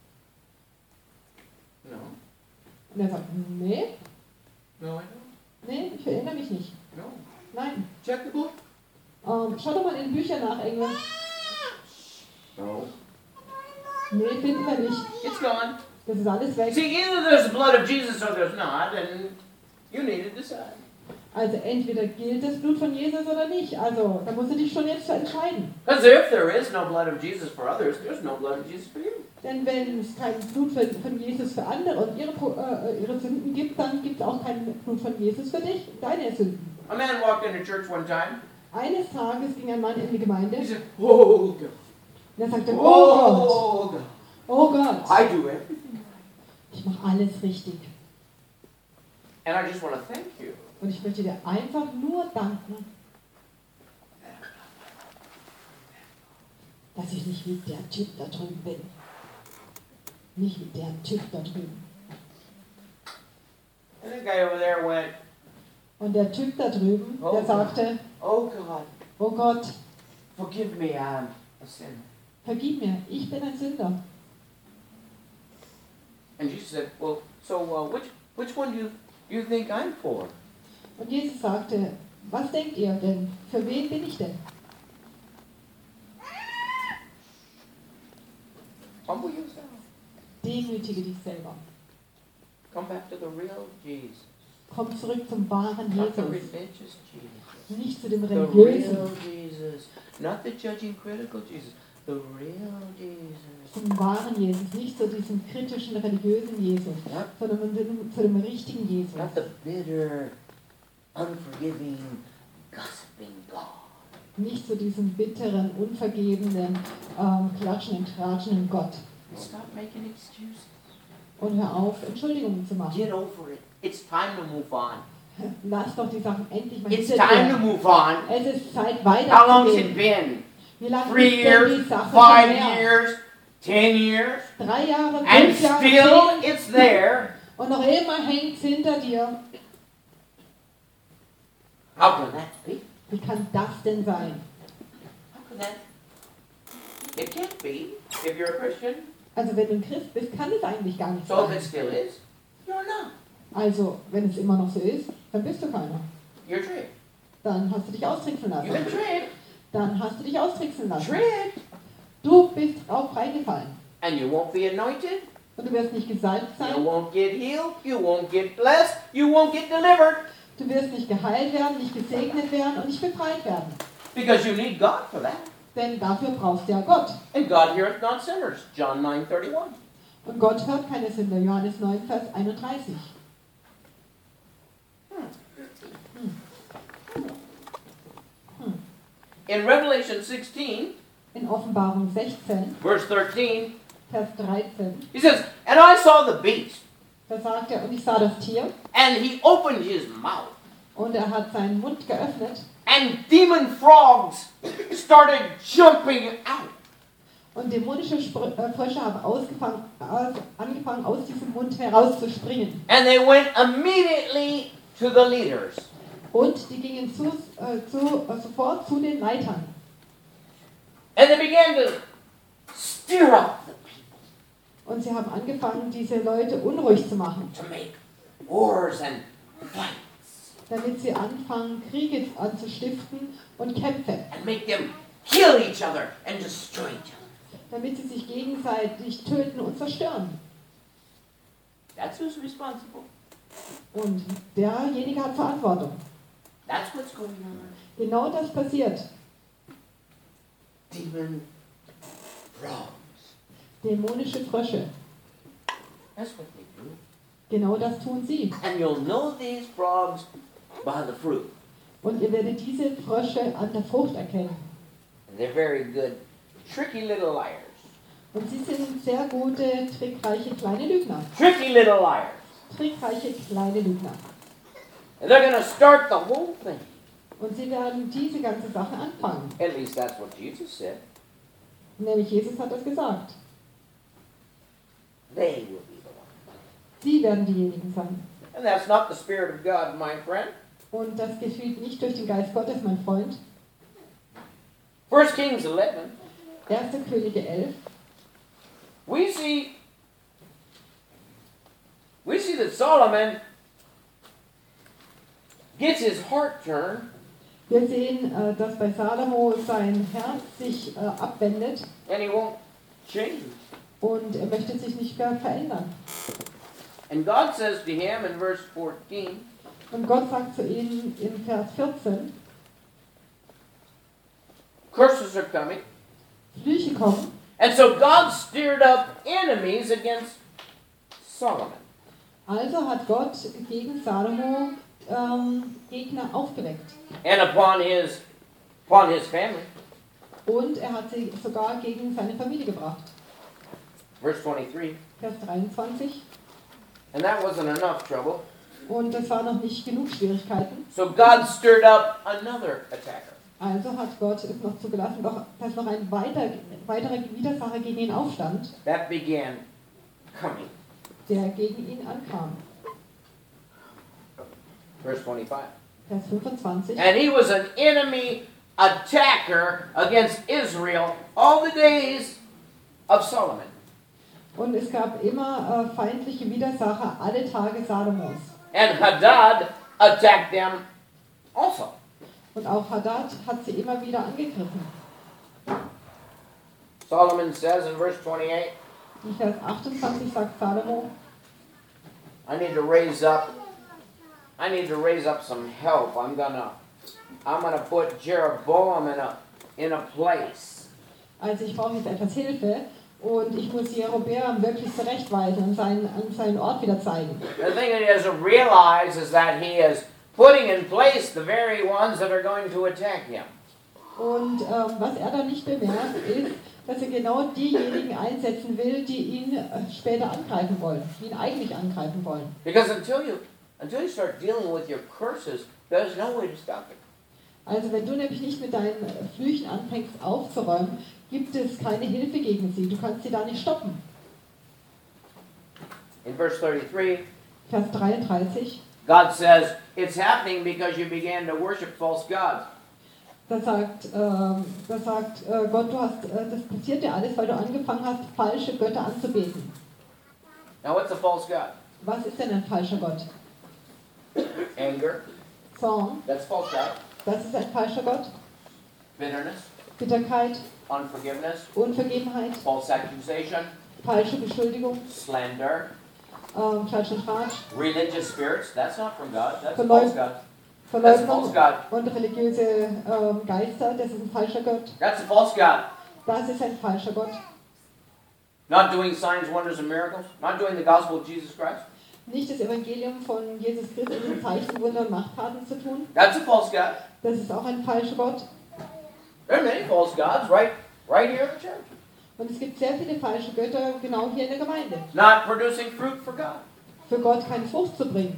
no, Und er sagt, nee, no, I don't. nee, ich erinnere mich nicht. No. Nein. Check the book. Ähm, schau doch mal in Büchern nach, Engel. No. Nee, finden wir nicht. It's gone. Das ist alles weg. See, either there's the blood of Jesus or there's not, and you need to decide. Also entweder gilt das Blut von Jesus oder nicht. Also, da musst du dich schon jetzt entscheiden. Because if there is no blood of Jesus for others, there's no blood of Jesus for you. Denn wenn es kein Blut von, von Jesus für andere und ihre, äh, ihre Sünden gibt, dann gibt es auch kein Blut von Jesus für dich, deine Sünden. A man walked into church one time. Eines Tages ging ein Mann in die Gemeinde He und said, oh, God. er sagte, oh Gott, Oh, God. oh Gott, I do everything. ich mache alles richtig. And I just want to thank you. Und ich möchte dir einfach nur danken, dass ich nicht wie der Typ da drüben bin. Nicht wie der Typ da drüben. And the guy over there went, Und der Typ da drüben, Oh der Gott. sagte, oh God, oh Gott, forgive me, I'm a sinner. vergib mir, ich bin ein Sünder. And Jesus said, well, so uh, which which one do you, you think I'm for? Und Jesus sagte, was denkt ihr denn? Für wen bin ich denn? Humble yourself. Demütige dich selber. Come back to the real Jesus. Komm zurück zum wahren Not the Jesus. religious Jesus. Nicht zu dem The religiösen, real Jesus. Not the judging, critical Jesus. The real Jesus. zum wahren Jesus. Nicht zu diesem kritischen, religiösen Jesus, Not, sondern zu dem, zu dem richtigen Jesus. Not the bitter, unforgiving, gossiping God. Nicht zu diesem bitteren, unvergebenden, ähm, klatschenden, tratschenden Gott. stop making excuses. Und hör auf, Entschuldigungen zu machen. Get over it. It's time to move on. Lass doch die Sachen endlich mal It's hinter time to dir. move on. Es ist Zeit, How long's it weiterzugehen. been? Wie lange Three ist denn years, die Sache five schon her? years, ten years, Drei Jahre, and fünf Jahre, still zehn, it's there. und noch immer hängt es hinter dir. How can that be? Wie kann das denn sein? How can that? It can't be if you're a Christian. Also wenn du ein Christ bist, kann es eigentlich gar nicht So if sein. it still is, you're not. Also wenn es immer noch so ist, dann bist du keiner. You're tricked. Dann hast du dich austricksen You've been lassen. tricked. Dann hast du dich austricksen lassen. Tricked. Du bist drauf reingefallen. And you won't be anointed. Und du wirst nicht gesalbt You sein. won't get healed. You won't get blessed. You won't get delivered. Du wirst nicht geheilt werden, nicht gesegnet werden und nicht befreit werden. Because you need God for that. Denn dafür brauchst du ja Gott. And God heareth not sinners. John nine thirty-one. Und Gott hört keine Sünder. Johannes neun, Vers einunddreißig. In Revelation sixteen, In Offenbarung sechzehn, verse thirteen, Vers dreizehn, he says, And I saw the beast, da sagt er, und ich sah das Tier, and he opened his mouth, und er hat seinen Mund geöffnet, and demon frogs started jumping out. und dämonische Spr äh, Frösche haben ausgefangen, aus, angefangen, aus diesem Mund herauszuspringen. And they went immediately to the leaders. Und die gingen zu, äh, zu, äh, sofort zu den Leitern. And they began to stir up the people Und sie haben angefangen, diese Leute unruhig zu machen, to make wars and fights damit sie anfangen, Kriege anzustiften und Kämpfe, and make them kill each other and destroy each other. damit sie sich gegenseitig töten und zerstören. That's who's responsible. Und derjenige hat Verantwortung. That's what's going on. Genau das passiert. Demon frogs. Dämonische Frösche. That's what they do. Genau das tun sie. And you'll know these frogs by the fruit. Und ihr werdet diese Frösche an der Frucht erkennen. And they're very good, tricky little liars. Und sie sind sehr gute, trickreiche kleine Lügner. Tricky little liars. Trickreiche kleine Lügner. And they're going to start the whole thing. Und sie werden diese ganze Sache anfangen. At least that's what Jesus said. Nämlich Jesus hat das gesagt. They will be the ones. Sie werden diejenigen sein. And that's not the Spirit of God, my friend. Und das geschieht nicht durch den Geist Gottes, mein Freund. First Kings eleven, erster Könige elf. we see, we see that Solomon gets his heart turned Wir sehen, äh, dass bei Salomo sein Herz sich äh, abwendet and he won't change. und er möchte sich nicht mehr verändern. And God says to him in verse fourteen, Und Gott sagt zu ihnen in Vers vierzehn, curses are coming. Flüche kommen. And so God stirred up enemies against Solomon. Also hat Gott gegen Salomo ähm, Gegner aufgeweckt. And upon his, upon his family. Und er hat sie sogar gegen seine Familie gebracht. Verse twenty-three. Vers dreiundzwanzig. And that wasn't enough trouble. Und das war noch nicht genug Schwierigkeiten. So God stirred up another attacker. Also hat Gott es noch zugelassen, doch, dass noch ein weiter, weiterer Widersacher gegen ihn aufstand, That began coming. der gegen ihn ankam. Verse twenty-five. Vers fünfundzwanzig. And he was an enemy attacker against Israel all the days of Solomon. Und es gab immer äh, feindliche Widersacher alle Tage Salomos. And Hadad attacked them also. Und auch Hadad hat sie immer wieder angegriffen. Solomon says in verse twenty-eight, In Vers achtundzwanzig sagt Salomo, I need to raise up, I need to raise up some help. I'm gonna, I'm gonna put Jeroboam in a, in a place. also ich brauche jetzt etwas Hilfe und ich muss Jerobeam wirklich zurechtweisen und seinen, an seinen Ort wieder zeigen. The thing that he doesn't realize is that he is putting in place the very ones that are going to attack him. Und ähm, was er dann nicht bemerkt, ist, dass er genau diejenigen einsetzen will, die ihn äh, später angreifen wollen, die ihn eigentlich angreifen wollen. Because until you, until you start dealing with your curses, there's no way to stop it. Also wenn du nämlich nicht mit deinen Flüchen anfängst aufzuräumen, gibt es keine Hilfe gegen sie. Du kannst sie da nicht stoppen. In verse thirty-three, Vers dreiunddreißig, God says, it's happening because you began to worship false gods. da sagt, ähm, da sagt äh, Gott, du hast, äh, das passiert dir alles, weil du angefangen hast, falsche Götter anzubeten. Now what's a false god? Was ist denn ein falscher Gott? Anger, Zorn, that's false god. das ist ein falscher Gott. Bitterness, Bitterkeit, unforgiveness, Unvergebenheit, false accusation, falsche Beschuldigung, slander, ähm, Klatsch und Tratsch, religious spirits, that's not from God, that's a false god. That's a false Verleugnung god. und religiöse ähm, Geister, das ist ein falscher Gott. That's a false god. Das ist ein falscher Gott. Not doing signs, wonders, and miracles, not doing the gospel of Jesus Christ, Nicht das Evangelium von Jesus Christus in Zeichen, Wunder und Machttaten zu tun. that's a false god. Das ist auch ein falscher Gott. There are many false gods right, right here in the church. Und es gibt sehr viele falsche Götter genau hier in der Gemeinde. Not producing fruit for God. Für Gott keine Frucht zu bringen.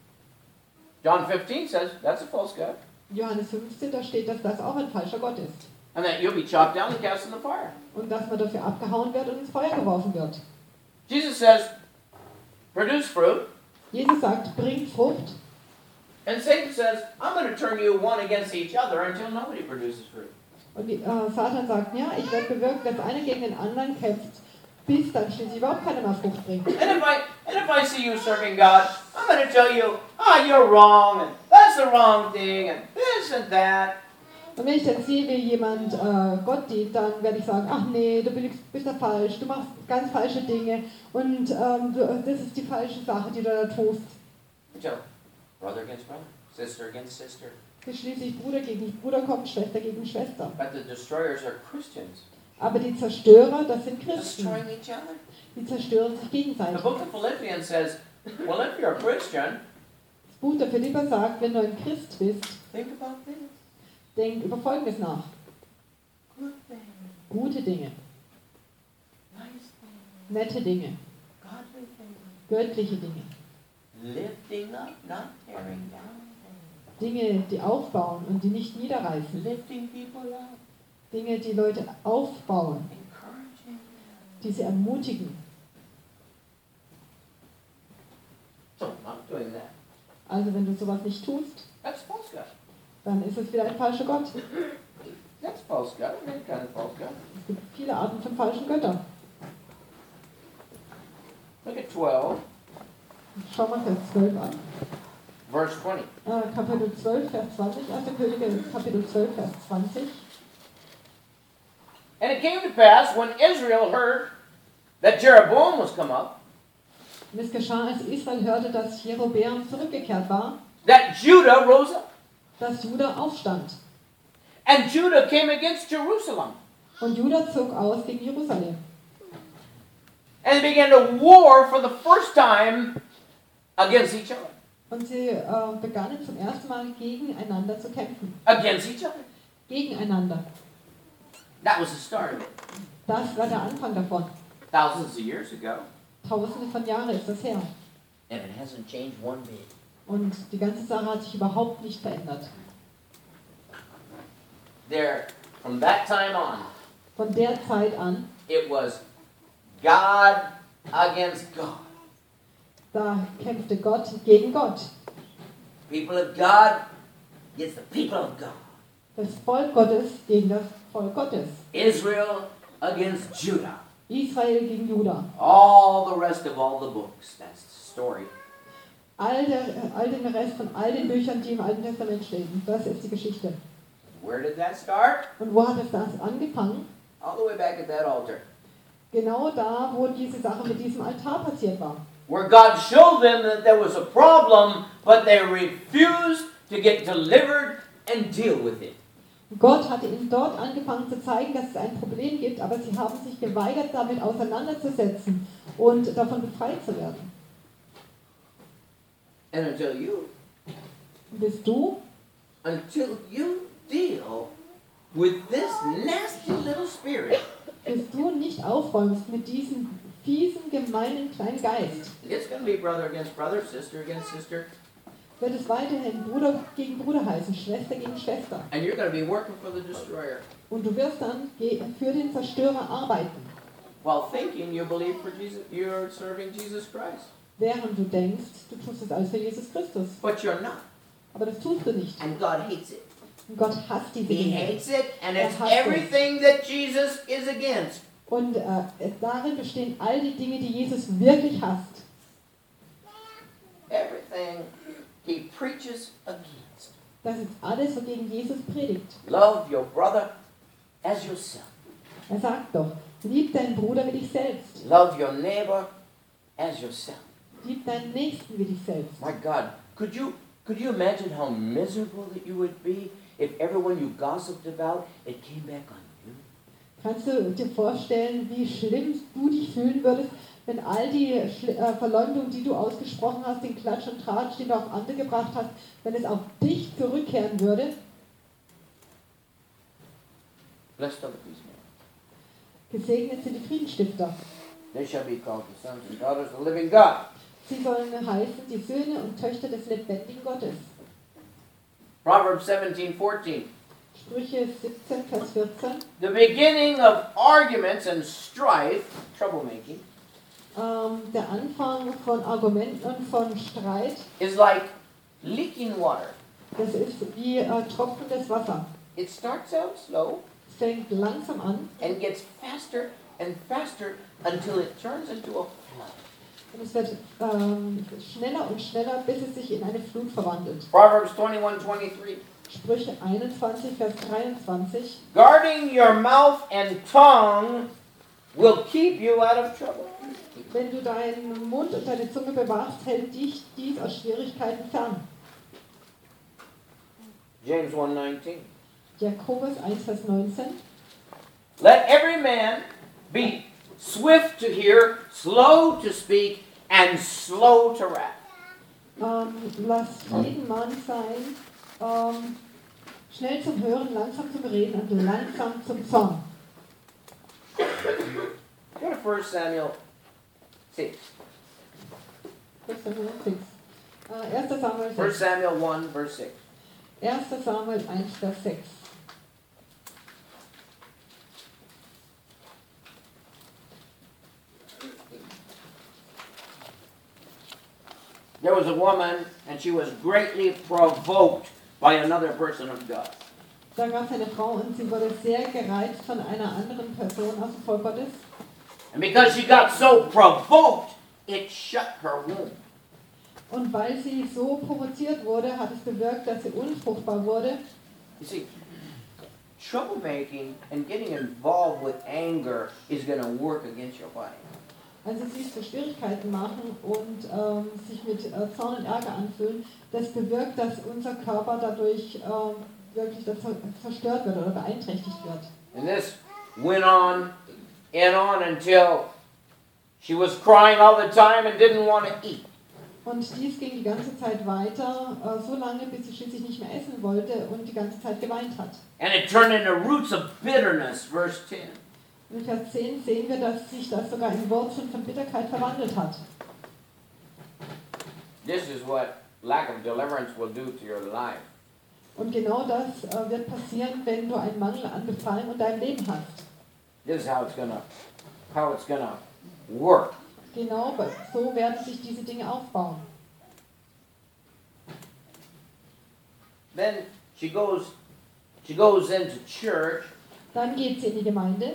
John fifteen says that's a false god. Johannes fünfzehn, da steht, dass das auch ein falscher Gott ist. And that you'll be chopped down and cast in the fire. Und dass man dafür abgehauen wird und ins Feuer geworfen wird. Jesus says, produce fruit. Jesus sagt, bringt Frucht. And Satan says, I'm going to turn you one against each other until nobody produces fruit. Und die, äh, Satan sagt, ja, ich werde bewirken, dass einer gegen den anderen kämpft, bis dann schließlich überhaupt keiner mehr Frucht bringt. And if I and if I see you serving God, I'm going to tell you, ah, you're wrong, and that's the wrong thing, and this and that. Und wenn ich dann sehe, wie jemand äh, Gott dient, dann werde ich sagen, ach nee, du bist, bist da falsch, du machst ganz falsche Dinge und ähm, du, das ist die falsche Sache, die du da tust. So, brother against brother, sister against sister. Bis schließlich Bruder gegen Bruder kommt, Schwester gegen Schwester. But the destroyers are Christians, Aber die Zerstörer, das sind Christen. destroying each other. Die zerstören sich The gegenseitig. book of Philippians says, well, if you're a Christian, Das Buch der Philipper sagt, wenn du ein Christ bist, think about this. denk über Folgendes nach. Good things, Gute Dinge, nice things, nette Dinge, godly things, göttliche Dinge. lifting up, not tearing down. Dinge, die aufbauen und die nicht niederreißen. Lifting people up, Dinge, die Leute aufbauen, encouraging them. die sie ermutigen. So, not doing that. Also wenn du sowas nicht tust, That's false God. dann ist es wieder ein falscher Gott. That's false God. Any kind of false God. Es gibt viele Arten von falschen Göttern. Look at twelve, Schau mal Vers zwölf an. verse twenty. Äh, Kapitel zwölf, Vers zwanzig. erster Könige, Kapitel zwölf, Vers zwanzig. And it came to pass when Israel heard that Jeroboam was come up, Und es geschah, als Israel hörte, dass Jerobeam zurückgekehrt war, that Judah rose up. dass Juda aufstand. And Judah came against Jerusalem. Und Juda zog aus gegen Jerusalem. And they began to war for the first time against each other. Und sie äh, begannen zum ersten Mal gegeneinander zu kämpfen. Against each other. Gegeneinander. That was the start of it. Das war der Anfang davon. Thousands of years ago. Tausende von Jahren ist das her. And it hasn't changed one bit. Und die ganze Sache hat sich überhaupt nicht verändert. There, from that time on, Von der Zeit an, it was God against God. da kämpfte Gott gegen Gott. People of God against the people of God. Das Volk Gottes gegen das Volk Gottes. Israel against Judah. Israel gegen Juda. All the rest of all the books. That's the story. All, der, all den Rest von all den Büchern, die im Alten Testament stehen. Das ist die Geschichte. Where did that start? Und wo hat es das angefangen? All the way back at that altar. Genau da, wo diese Sache mit diesem Altar passiert war. Where God showed them that there was a problem, but they refused to get delivered and deal with it. Gott hatte ihnen dort angefangen zu zeigen, dass es ein Problem gibt, aber sie haben sich geweigert, damit auseinanderzusetzen und davon befreit zu werden. And until you, Bis du, until you deal with this nasty little spirit, bis du nicht aufräumst mit diesem fiesen, gemeinen kleinen Geist, it's going to be brother against brother, sister against sister, wird es weiterhin Bruder gegen Bruder heißen, Schwester gegen Schwester. and you're going to be working for the destroyer Und du wirst dann ge- für den Zerstörer arbeiten, while thinking you believe for Jesus, you're serving Jesus Christ. während du denkst, du tust es alles für Jesus Christus. But you're not, Aber das tust du nicht. and God hates it. Und Gott hasst diese He Dinge. hates it, and Er it's hasst es. everything that Jesus is against. Und äh, es- darin bestehen all die Dinge, die Jesus wirklich hasst. Everything he preaches against. Das ist alles, wogegen Jesus predigt. Love your brother as yourself. Er sagt doch, lieb deinen Bruder wie dich selbst. Love your neighbor as yourself. Lieb deinen Nächsten wie dich selbst. My God, could you could you imagine how miserable that you would be if everyone you gossiped about, it came back on you? Kannst du dir vorstellen, wie schlimm du dich fühlen würdest, wenn all die Schl- äh, Verleumdungen, die du ausgesprochen hast, den Klatsch und Tratsch, den du auf andere gebracht hast, wenn es auf dich zurückkehren würde? Blessed are the peacemakers. Gesegnet sind die Friedensstifter. They shall be called the sons and daughters of the living God. Sie sollen heißen die Söhne und Töchter des lebendigen Gottes. Proverbs seventeen fourteen. Sprüche siebzehn, Vers vierzehn. The beginning of arguments and strife, troublemaking, Ähm, der Anfang von Argumenten und von Streit, is like leaking water. das ist wie äh, tropfendes Wasser. It starts out slow Es fängt langsam an and gets faster and faster until it turns into a flood. und es wird ähm, schneller und schneller, bis es sich in eine Flut verwandelt. Proverbs twenty-one twenty-three. Sprüche einundzwanzig, Vers dreiundzwanzig. Guarding your mouth and tongue will keep you out of trouble. Wenn du deinen Mund und deine Zunge bewahrst, hält dich dies aus Schwierigkeiten fern. James one nineteen. Jakobus eins, Vers neunzehn. Let every man be swift to hear, slow to speak, and slow to wrath. Ähm, lasst jeden Mann sein, ähm, schnell zum Hören, langsam zum Reden und langsam zum Zorn. Go to First Samuel six. First Samuel six. Äh, erster Samuel First sechs. Samuel one, verse six. erster Samuel eins, Vers sechs. There was a woman, and she was greatly provoked by another person of God. Da gab es eine Frau und sie wurde sehr gereizt von einer anderen Person aus dem Volk Gottes. And because she got so provoked, it shut her womb. Und weil sie so provoziert wurde, hat es bewirkt, dass sie unfruchtbar wurde. You see, troublemaking and getting involved with anger is going to work against your body. Also sie für Schwierigkeiten machen und ähm, sich mit äh, Zorn und Ärger anfühlen, das bewirkt, dass unser Körper dadurch ähm, wirklich das zerstört wird oder beeinträchtigt wird. And this went on and on until she was crying all the time and didn't want to eat. Und dies ging die ganze Zeit weiter, äh, so lange, bis sie schließlich nicht mehr essen wollte und die ganze Zeit geweint hat. And it turned into roots of bitterness, verse ten. In Vers zehn sehen wir, dass sich das sogar in Wurzeln von Bitterkeit verwandelt hat. This is what lack of deliverance will do to your life. Und genau das äh, wird passieren, wenn du einen Mangel an Befreiung in deinem Leben hast. This is how it's gonna, how it's gonna work. Genau, so werden sich diese Dinge aufbauen. Then she goes, she goes into church Dann geht sie in die Gemeinde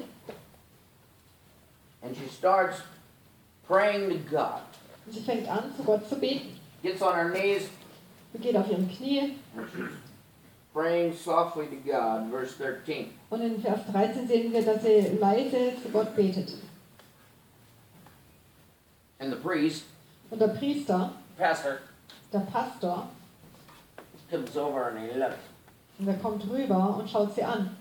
and she starts praying to God. und sie fängt an, zu Gott zu beten. Gets on her knees Sie geht auf ihre Knie and she's praying softly to God. Verse thirteen. und in Vers dreizehn sehen wir, dass sie leise zu Gott betet. And the priest, Und der Priester, pastor, der Pastor, comes over and he looks. und er kommt rüber und schaut sie an.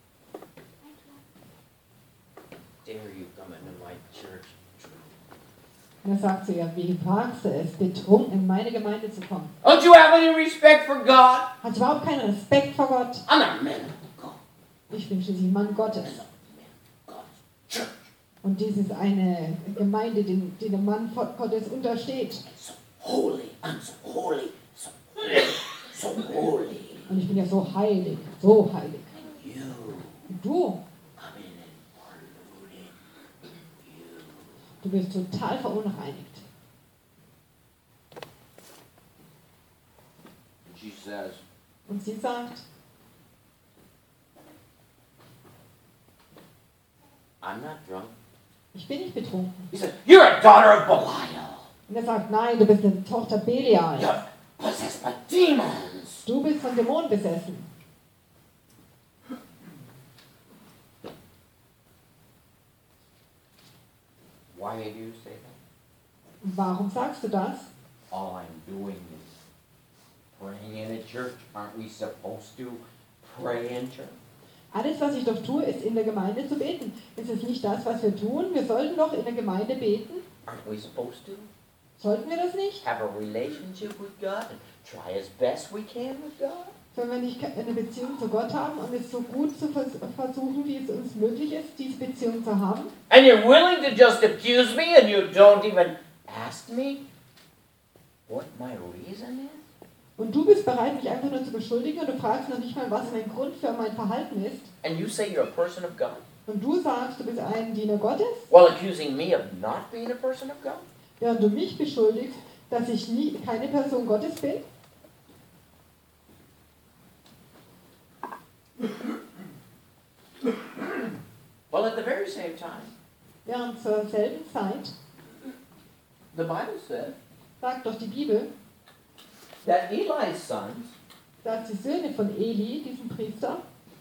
Dare you come into my church? Und er sagt zu ihr, wie wagst du es, betrunken in meine Gemeinde zu kommen? Don't you have any respect for God? Hat überhaupt keinen Respekt vor Gott. I'm a man of God. Ich bin schließlich ein Mann Gottes. I'm a man of God's church. Und dies ist eine Gemeinde, die, die dem Mann Gottes untersteht. So holy. I'm so holy. So holy. So holy. Und ich bin ja so heilig, so heilig. You Und du, come in and polluted. You. du bist total verunreinigt. And she says, Und sie sagt, I'm not drunk. ich bin nicht betrunken. He said, you're a daughter of Belial. Und er sagt, nein, du bist eine Tochter Belials. You're possessed by demons. Du bist von Dämonen besessen. Why do you say that? Warum sagst du das? All I'm doing is praying in a church. Aren't we supposed to pray in church? Alles, was ich doch tue, ist in der Gemeinde zu beten. Ist es nicht das, was wir tun? Wir sollten doch in der Gemeinde beten. Aren't we supposed to Sollten wir das nicht? have a relationship with God and try as best we can with God? Sollen wir nicht eine Beziehung zu Gott haben und es so gut zu vers versuchen, wie es uns möglich ist, diese Beziehung zu haben? And you're willing to just accuse me and you don't even ask me what my reason is? Und du bist bereit, mich einfach nur zu beschuldigen und du fragst noch nicht mal, was mein Grund für mein Verhalten ist. And you say you're a person of God? Und du sagst, du bist ein Diener Gottes, While accusing me of not being a person of God? während du mich beschuldigst, dass ich nie keine Person Gottes bin. Well, at the very same time, Während zur selben Zeit, the Bible says sagt doch die Bibel, that Eli's sons dass die Söhne von Eli, diesem Priester,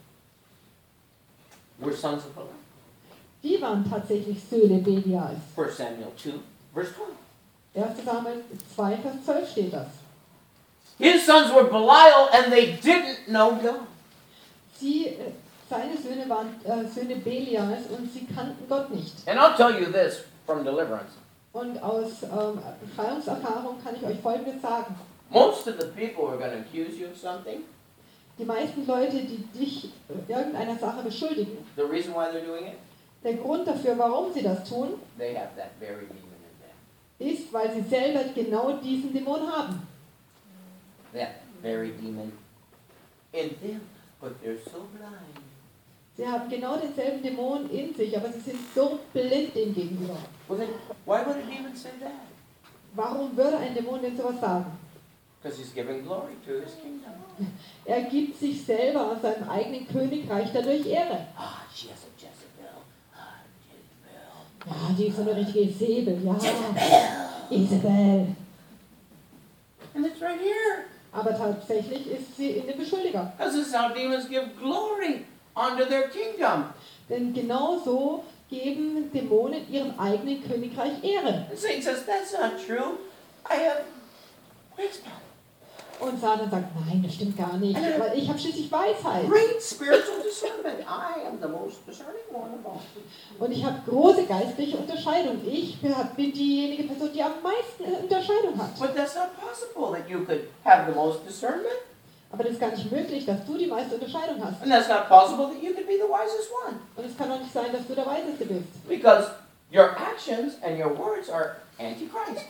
were sons of Belial. die waren tatsächlich Söhne Belials. First Samuel two, verse twelve. erster Samuel zwei, Vers zwölf steht das. His sons were Belial and they didn't know God. Sie, äh, seine Söhne waren äh, Söhne Belials und sie kannten Gott nicht. And I'll tell you this from deliverance. Und aus ähm, Befreiungserfahrung kann ich euch Folgendes sagen. Most of the people who are going to accuse you of something, Die meisten Leute, die dich irgendeiner Sache beschuldigen, the reason why they're doing it, der Grund dafür, warum sie das tun, they have that very demon in them. ist, weil sie selber genau diesen Dämon haben. That very demon in them, but they're so blind. Sie haben genau denselben Dämon in sich, aber sie sind so blind dem gegenüber. Well then, why would a demon say that? Warum würde ein Dämon denn sowas sagen? Because he's giving glory to his kingdom. Er gibt sich selber aus seinem eigenen Königreich dadurch Ehre. Ah, she has a Jezebel. Ah, Jezebel. Ja, die ist so eine richtige Säbel, ja. Jezebel. Isabel. And it's right here. Aber tatsächlich ist sie in dem Beschuldiger. This is how demons give glory unto their kingdom. Denn genau so geben Dämonen ihrem eigenen Königreich Ehre. And Satan says, that's not true. I have wisdom. Und Satan sagt, nein, das stimmt gar nicht, weil ich habe schließlich Weisheit. Great spiritual discernment. I am the most discerning one of all. Und ich habe große geistliche Unterscheidung. Ich bin diejenige Person, die am meisten Unterscheidung hat. But that's not possible that you could have the most discernment. Aber das ist gar nicht möglich, dass du die meiste Unterscheidung hast. And that's not possible that you could be the wisest one. Und es kann doch nicht sein, dass du der Weiseste bist. Because your actions and your words are antichrist.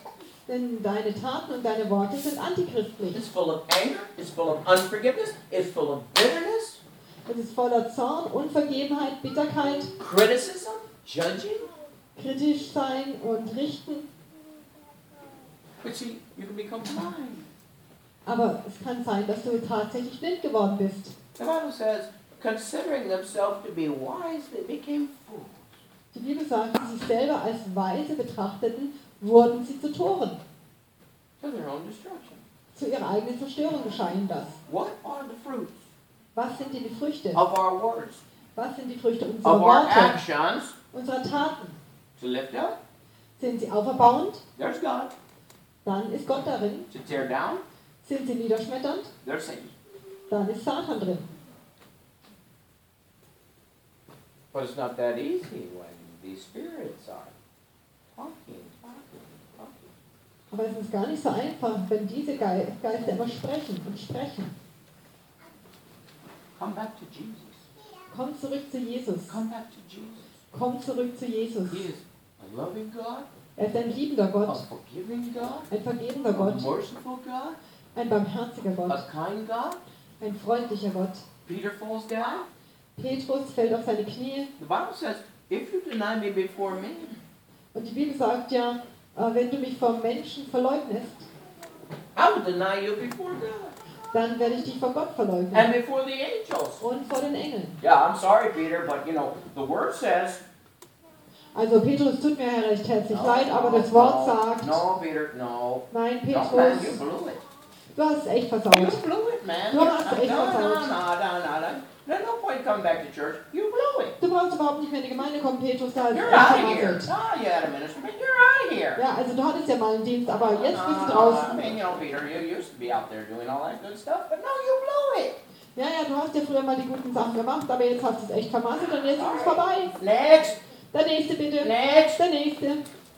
Denn deine Taten und deine Worte sind antichristlich. It's full of anger. It's full of unforgiveness. It's full of bitterness, Es ist voller Zorn, Unvergebenheit, Bitterkeit, criticism, judging. kritisch sein und richten. But see, you can become blind. Aber es kann sein, dass du tatsächlich blind geworden bist. The Bible says, considering themselves to be wise, they became fools. Die Bibel sagt, sie sich selber als Weise betrachteten, wurden sie zu Toren. To their own destruction. Zu ihrer eigenen Zerstörung geschahen das. What are the fruits Was sind denn die Früchte? of our words, Was sind die Früchte unserer of our Worte, actions? unserer Taten? To lift up, Sind sie auferbauend? there's God. Dann ist Gott darin. To tear down, Sind sie niederschmetternd? there's Satan. Dann ist Satan drin. But it's not that easy when these spirits are talking, talking, talking. Aber es ist gar nicht so einfach, wenn diese Ge Geister immer sprechen und sprechen. Come back to Jesus. Komm zurück zu Jesus. Come back to Jesus. Komm zurück zu Jesus. He is a loving God, Er ist ein liebender a Gott, forgiving God, ein vergebender a Gott, merciful God, ein barmherziger a Gott, kind God. ein freundlicher Gott. Peter falls down. Petrus fällt auf seine Knie The Bible says, if you deny me before men, und die Bibel sagt ja, äh, wenn du mich vor Menschen verleugnest, I will deny you before God dann werde ich dich vor Gott verleugnen and before the angels. und vor den Engeln. Yeah, I'm sorry, Peter, but you know, the word says. Also Petrus, tut mir recht herzlich No, leid, aber no, das Wort no, sagt, No, Peter, no. nein No, man, you Petrus, blew it. du hast es echt You versaut. blew it, man. Du hast echt no, no, versaut. no, no, no, no. There's no point coming back to church. You blew it. Du brauchst überhaupt nicht mehr in die Gemeinde kommen, Petrus, da ist You're echt out of here. vermasselt. Oh, you had a ministry, but you're out of here. Ja, also du hattest ja mal einen Dienst, aber jetzt bist du No, no, I draußen. mean, you know, Peter, you used to be out there doing all that good stuff, but no, you blew it. Ja, ja, du hast ja früher mal die guten Sachen gemacht, aber jetzt hast du es echt vermasselt und jetzt ist es vorbei. Next, Der nächste bitte. next. Der nächste.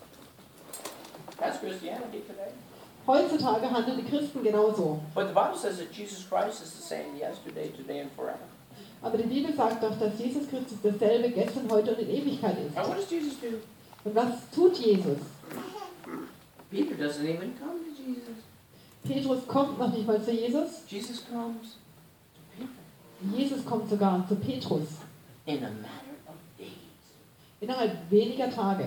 That's Christianity today. Heutzutage handeln die Christen genauso. But the Bible says that Jesus Christ is the same yesterday, today, and forever. Aber die Bibel sagt doch, dass Jesus Christus dasselbe gestern, heute und in Ewigkeit ist. And what does Jesus do? Und was tut Jesus? Peter doesn't even come to Jesus. Petrus kommt noch nicht mal zu Jesus. Jesus comes to Peter Jesus kommt sogar zu Petrus. in a matter of days. Innerhalb weniger Tage.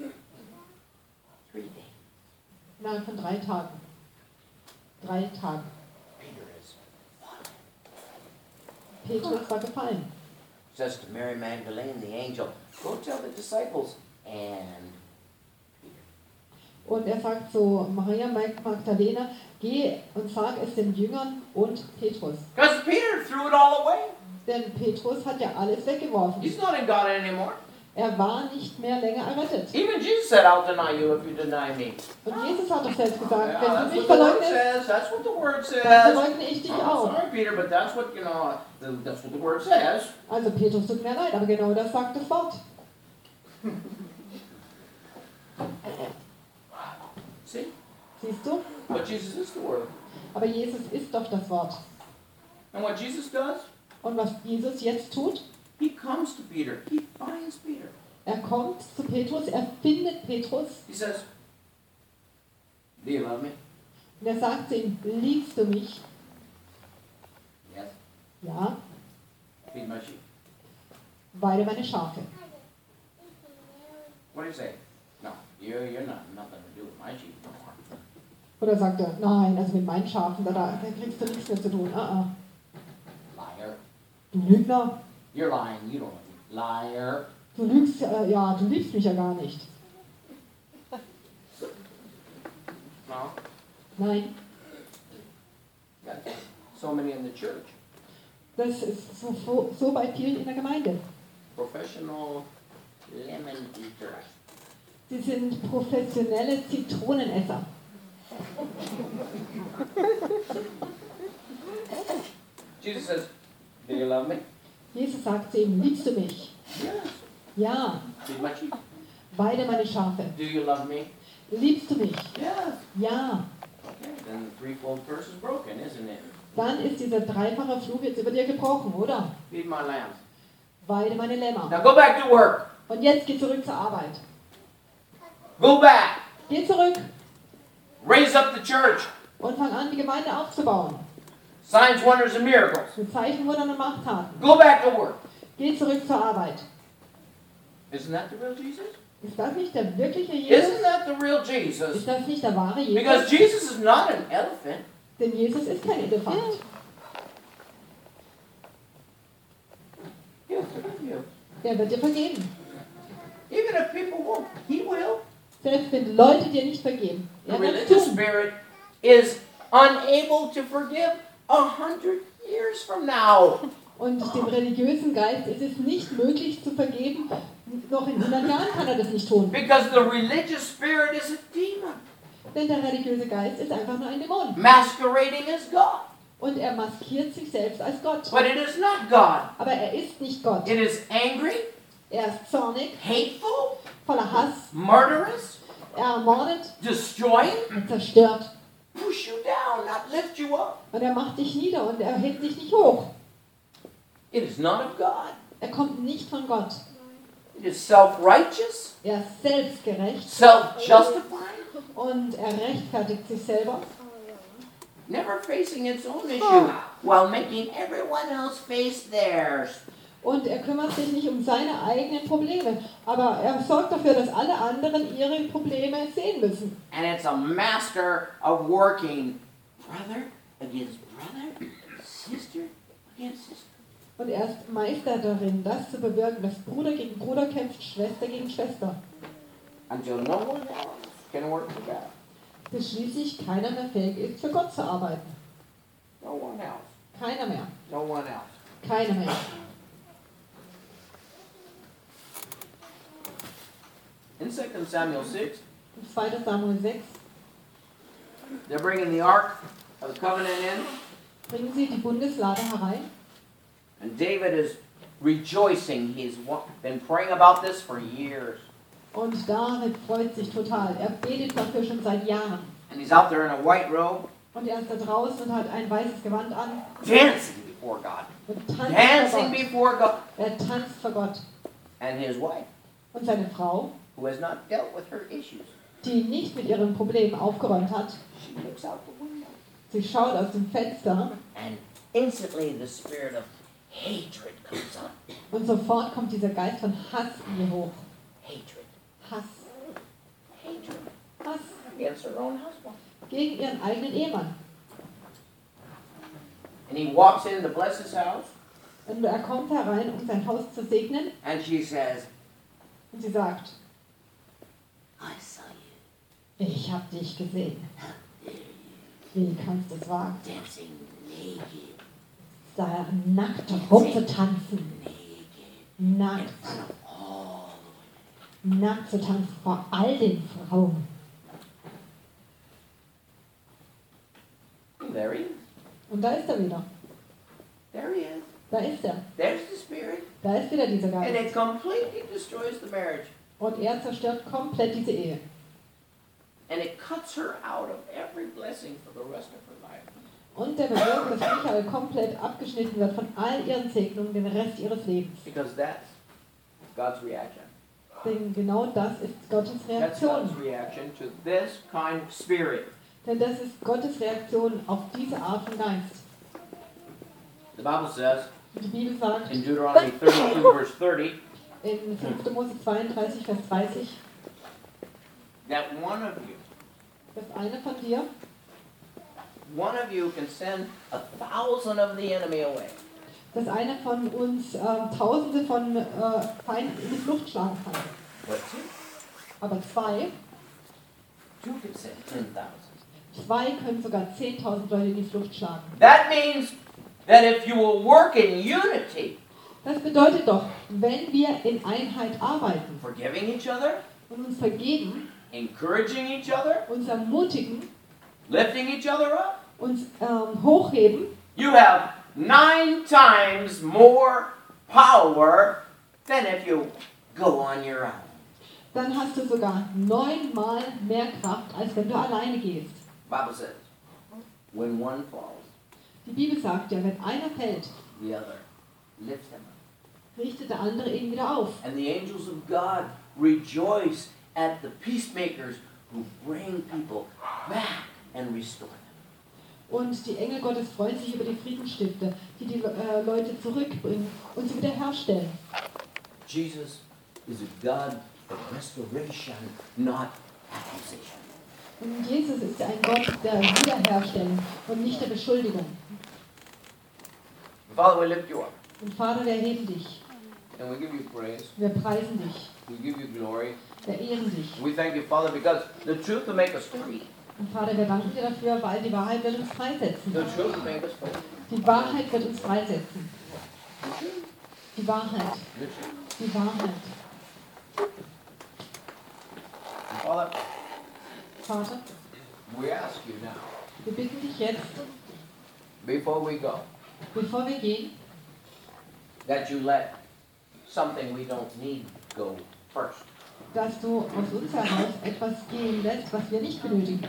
Three days. Innerhalb von drei Tagen. Drei Tagen. Peter is fallen. Petrus war gefallen. Says to Mary Magdalene, the angel, go tell the disciples and Peter. Und er sagt so, Maria Magdalena, geh und sag es den Jüngern und Petrus. Because Peter threw it all away. Denn Petrus hat ja alles weggeworfen. He's not in God anymore. Er war nicht mehr länger errettet. Even Jesus said, I'll deny you if you deny me. Und Jesus hat doch selbst gesagt, Yeah, wenn du that's mich what the word verleugnest, says. That's what the word dann says. verleugne ich dich Oh, auch. sorry, Peter, but that's what you know. the- That's what the word says. Also Petrus, tut mir leid, aber genau das sagt das Wort. See, Siehst du? but Jesus is the word. Aber Jesus ist doch das Wort. And what Jesus does, Und was Jesus jetzt tut, he comes to Peter. He finds Peter. er kommt zu Petrus, er findet Petrus He says, do you love me? und er sagt zu ihm, liebst du mich? Yes. Ja, Feed my sheep. weide meine Schafe. What do you say? No, you, you're not nothing to do with my sheep no more. Oder sagt er, nein, also mit meinen Schafen, da, da kriegst du nichts mehr zu tun. Ah, ah. Liar. Du Lügner, You're lying. You don't love me. Liar. du lügst, äh, ja, du liebst mich ja gar nicht. No. Nein, Got so many in the church. das ist so, so, so bei vielen in der Gemeinde. Professional lemon eaters. Sie sind professionelle Zitronenesser. Jesus says, do you love me? Jesus sagt zu ihm, liebst du mich? Yes. Ja, Feed my sheep. weide meine Schafe. Do you love me? Liebst du mich? Yes. Ja. Okay, then the threefold curse is broken, isn't it? Dann ist dieser dreifache Fluch jetzt über dir gebrochen, oder? Feed my lambs. Weide meine Lämmer. Now go back to work. Und jetzt geh zurück zur Arbeit. Go back. Geh zurück. Raise up the church. Und fang an, die Gemeinde aufzubauen. Signs, wonders, and miracles. Mit Zeichen, Wundern und Machttaten. Go back to work. Geh zurück zur Arbeit. Isn't that the real Jesus? Ist das nicht der wirkliche Jesus? Isn't that the real Jesus? Ist das nicht der wahre Jesus? Because Jesus is not an elephant. Denn Jesus ist kein Elefant. He'll forgive you. Er wird dir vergeben. Even if people won't, he will. Selbst wenn Leute dir nicht vergeben. The Er wird religious tun. spirit is unable to forgive a hundred years from now. Und dem religiösen Geist ist es nicht möglich zu vergeben. Noch in hundert Jahren kann er das nicht tun. Because the religious spirit is a demon. Denn der religiöse Geist ist einfach nur ein Dämon. Masquerading as God. Und er maskiert sich selbst als Gott. But it is not God. Aber er ist nicht Gott. It is angry, Er ist zornig, hateful, voller Hass. murderous, Er ermordet, destroying, er zerstört. push you down, not lift you up. Und er macht dich nieder und er hebt dich nicht hoch. It is not of God. Er kommt nicht von Gott. It is self-righteous, Er ist selbstgerecht self-justifying, und er rechtfertigt sich selber. never facing its own issue while making everyone else face theirs. Und er kümmert sich nicht um seine eigenen Probleme. Aber er sorgt dafür, dass alle anderen ihre Probleme sehen müssen. And it's a master of working brother against brother, sister against sister. Und er ist Meister darin, das zu bewirken, dass Bruder gegen Bruder kämpft, Schwester gegen Schwester. Until no one else can work together. Bis schließlich keiner mehr fähig ist, für Gott zu arbeiten. No one else. Keiner mehr. No one else. Keiner mehr. In Second Samuel six, In zweiter Samuel sechs they're bringing the Ark of the Covenant in, bringen sie die Bundeslade herein. and David is rejoicing. He's wa- been praying about this for years. Und David freut sich total. Er betet dafür schon seit Jahren. And he's out there in a white robe, Und er ist da draußen und hat ein weißes Gewand an dancing before God. und tanzt vor Dancing Gott. before God. Er tanzt vor Gott. And his wife, Und seine Frau, who has not dealt with her issues, die nicht mit ihren Problemen aufgeräumt hat, she looks out the window. sie schaut aus dem Fenster And instantly the spirit of hatred comes up. und sofort kommt dieser Geist von Hass in ihr hoch. Hatred. Hass. Hatred Hass against her own husband. gegen ihren eigenen Ehemann. And he walks in to bless his house, Und er kommt herein, um sein Haus zu segnen, and she says, und sie sagt, I saw you ich habe dich gesehen. Wie kannst du es wagen, dancing naked, da nackt rumzutanzen? naked, in Nackt, front of all the nackt zu tanzen vor all den Frauen. and there he is. Und da ist er wieder. There he is. Da ist er. There's the spirit. Da ist wieder dieser And Geist. it completely destroys the marriage. Und er zerstört komplett diese Ehe. And it cuts her out of every blessing for the rest of her life. Und der bewirkt, dass Michael komplett abgeschnitten wird von all ihren Segnungen den Rest ihres Lebens. Because that's God's reaction. Denn genau das ist Gottes That's God's Reaktion. reaction to this kind of spirit. Denn das ist Gottes Reaktion auf diese Art von Geist. The Bible says Die Bibel sagt in Deuteronomy thirty-two, verse thirty, in fünfter Mose zweiunddreißig, Vers dreißig, that one of you, dass einer von dir, one of you can send a thousand of the enemy away. dass einer von uns äh, Tausende von äh, Feinden in die Flucht schlagen kann. But two, Aber zwei, two can send ten thousand. zwei können sogar zehntausend Leute in die Flucht schlagen. That means that if you will work in unity, Das bedeutet doch, wenn wir in Einheit arbeiten forgiving each other, und uns vergeben, encouraging each other, uns ermutigen, lifting each other up, uns ähm, hochheben, you have nine times more power than if you go on your own. dann hast du sogar neunmal mehr Kraft, als wenn du alleine gehst. Bible says, when one falls, Die Bibel sagt ja, wenn einer fällt, the other lifts him up. richtet der andere ihn wieder auf. And the angels of God rejoice at the peacemakers who bring people back and restore them. Und die Engel Gottes freuen sich über die Friedensstifter, die die äh, Leute zurückbringen und sie wiederherstellen. Jesus is a God of restoration, not accusation. Und Jesus ist ein Gott der Wiederherstellung und nicht der Beschuldigung. Father, we lift you up. Und Vater, wir erheben dich, And we give you praise. wir preisen dich, We give you glory. wir ehren dich. We thank you, Father, because the truth will make us free. Und Vater, wir danken dir dafür, weil die Wahrheit wird uns freisetzen. The truth will make us free. Die Wahrheit wird uns freisetzen. Die Wahrheit, The truth. die Wahrheit. And Father, Vater, we ask you now, wir bitten dich jetzt, before we go, bevor wir gehen, that you let something we don't need go first. dass du aus uns heraus etwas gehen lässt, was wir nicht benötigen.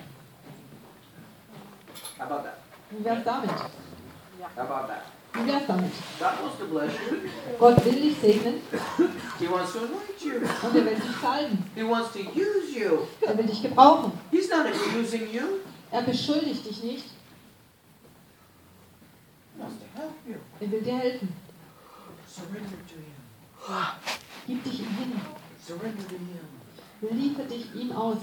How about that? Wie wär's damit? How about that? Wie wär's damit? God wants to bless you. Gott will dich segnen He wants to anoint you. und er will dich salben. He wants to use you. Er will dich gebrauchen. He's not abusing you. Er beschuldigt dich nicht. He wants to help you. Er will dir helfen. Surrender to Him. Gib dich ihm hin. Surrender to Him. Liefere dich ihm aus.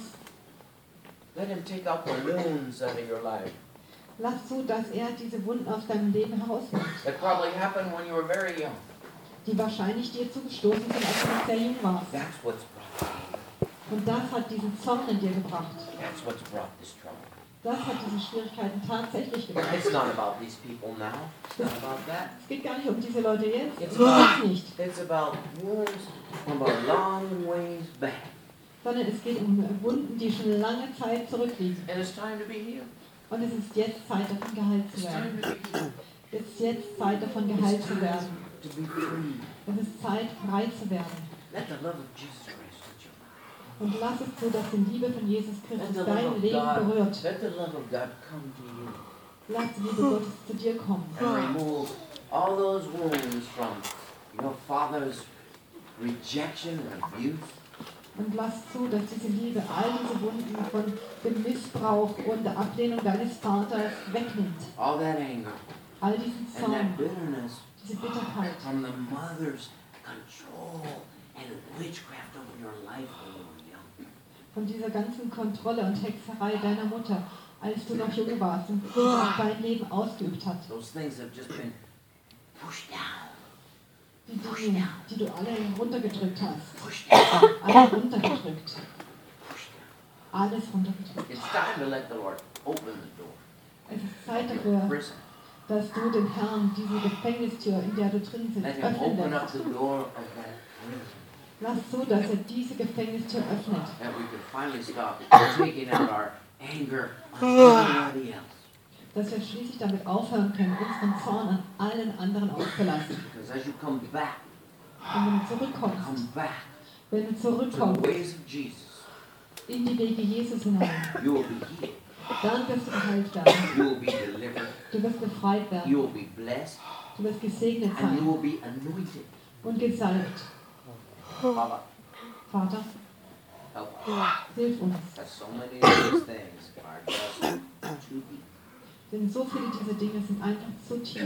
Let Him take out the wounds out of your life. Lass zu, dass er diese Wunden aus deinem Leben herausnimmt, That probably happened when you were very young. die wahrscheinlich dir zugestoßen sind, als du noch sehr jung warst. That's what's brought pain. Und das hat diesen Zorn in dir gebracht. That's what's brought this trouble. Das hat diese Schwierigkeiten tatsächlich gebracht. It's not about these people now. It's not about that. Es geht gar nicht um diese Leute jetzt. It's Es geht nicht. It's about wounds from a long ways back. Sondern es geht um Wunden, die schon lange Zeit zurückliegen. And it's time to be healed. Und es ist jetzt Zeit, davon geheilt It's zu time werden. to be healed. Es ist jetzt Zeit, davon It's geheilt zu time werden. to be free. Es ist Zeit, frei zu werden. Let the love of Jesus Christ touch your life. Und lass es zu, dass die Liebe von Jesus Let Christus the love dein of Leben God, berührt. let the love of God come to you Lass die Liebe Gottes zu dir kommen. and remove all those wounds from your father's rejection and abuse. Und lass zu, dass diese Liebe all diese Wunden von dem Missbrauch und der Ablehnung deines Vaters wegnimmt. All that anger All diesen and Zorn, that bitterness diese Bitterkeit from the mother's control and witchcraft over your life when you were young. von dieser ganzen Kontrolle und Hexerei deiner Mutter, als du noch jung warst und die auf dein Leben ausgeübt hat. Those things have just been pushed down, Die Dinge, die du alle runtergedrückt hast. pushed down, Alle runtergedrückt. pushed down. Alles runtergedrückt. It's time to let the Lord open the door. Es ist Zeit Your dafür, prison. dass du dem Herrn diese Gefängnistür, in der du drin sitzt, Let Him öffnen open up lässt. the door of that prison. Lass zu, dass er diese Gefängnistür öffnet. That we can finally stop taking out our anger on everybody else. Dass wir schließlich damit aufhören können, unseren Zorn an allen anderen auszulassen. Because as you come back, Und wenn du zurückkommst, come back wenn du to the zurückkommst ways of Jesus, in die Wege Jesus hinein, you will be healed. dann wirst du geheilt werden. You will be delivered. Du wirst befreit werden. You will be blessed. Du wirst gesegnet And you sein will be anointed. und gesalbt. Father, Vater, help us. hilf uns. Because so many of these things are just too deep. Denn so viele dieser Dinge sind einfach zu tief,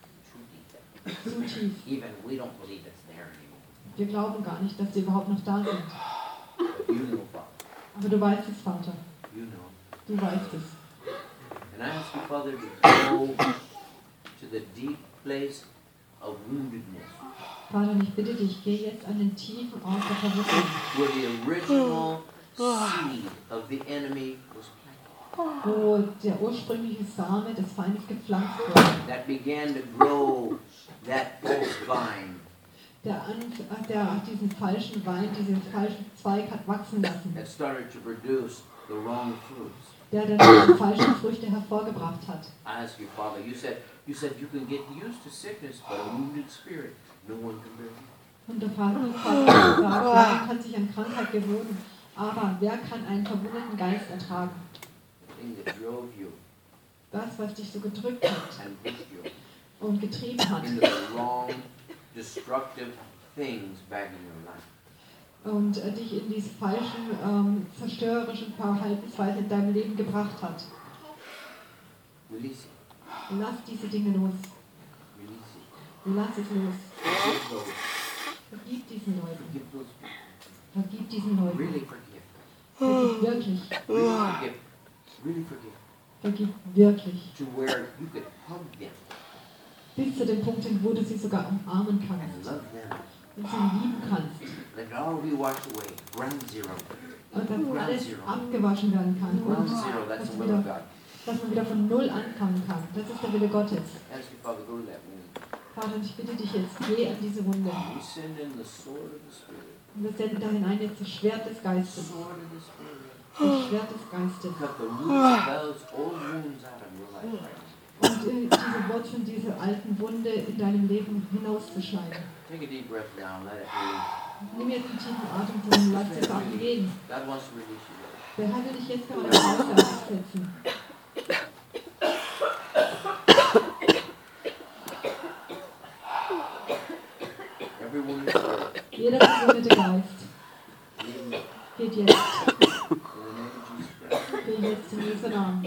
Too deep. zu tief. Even we don't believe it's there anymore. Wir glauben gar nicht, dass sie überhaupt noch da sind. But you know, Father. Aber du weißt es, Vater. You know. Du weißt es. And I ask you, Father, to go to the deep place of woundedness, Vater, und ich bitte dich, geh jetzt an den tiefen Ort der Verwundung, where the original seed of the enemy was planted, wo der ursprüngliche Same des Feindes gepflanzt wurde, that began to grow that false vine, der, an, der diesen falschen Wein, diesen falschen Zweig hat wachsen lassen, that started to produce the wrong fruits. der dann die falschen Früchte hervorgebracht hat. I ask you, Father, you said you said you can get used to sickness, but a wounded spirit, no one can bear it. Und der Vater hat gesagt, man kann sich an Krankheit gewöhnen, aber wer kann einen verwundeten Geist ertragen? The thing that drove you Das, was dich so gedrückt hat and pushed you und getrieben hat into the wrong, destructive things back in your life. und äh, dich in diese falschen, ähm, zerstörerischen Verhaltensweisen in deinem Leben gebracht hat. Release it. Lass diese Dinge los. Release it. Lass es los. Forgive those. Vergib diesen Leuten. Forgive those people. Vergib diesen Leuten. Really forgive. Vergib wirklich. Really forgive. Really forgive. Vergib wirklich. To where you could hug them Bis zu dem Punkt, hin, wo du sie sogar umarmen and kannst love them. und sie lieben kannst. Let it all be washed away. Ground zero. Und dass Ground alles zero. abgewaschen werden kann. Ground Und zero. That's dass, the will of wieder, God. dass man wieder von Null anfangen kann. Das ist der Wille Gottes. Ask your Father, go to that wound. Vater, ich bitte dich jetzt, geh an diese Wunde. We send in the sword of the Spirit. Und wir senden da hinein jetzt das Schwert des Geistes. Sword of the Spirit. Das Schwert des Geistes. Cut the roots of those old wounds out of your life right now. Und äh, diese Wurzeln, diese alten Wunde in deinem Leben hinauszuschneiden. Take a deep breath now. Let it release. Nimm jetzt einen tiefen Atemzug und lass es Sachen gehen. God wants to release you. Der Herr will dich jetzt gerade aussetzen. Every wound is healed. Jeder verwundete Geist geht jetzt. In the name of Jesus Christ. Geh jetzt in Jesu Namen.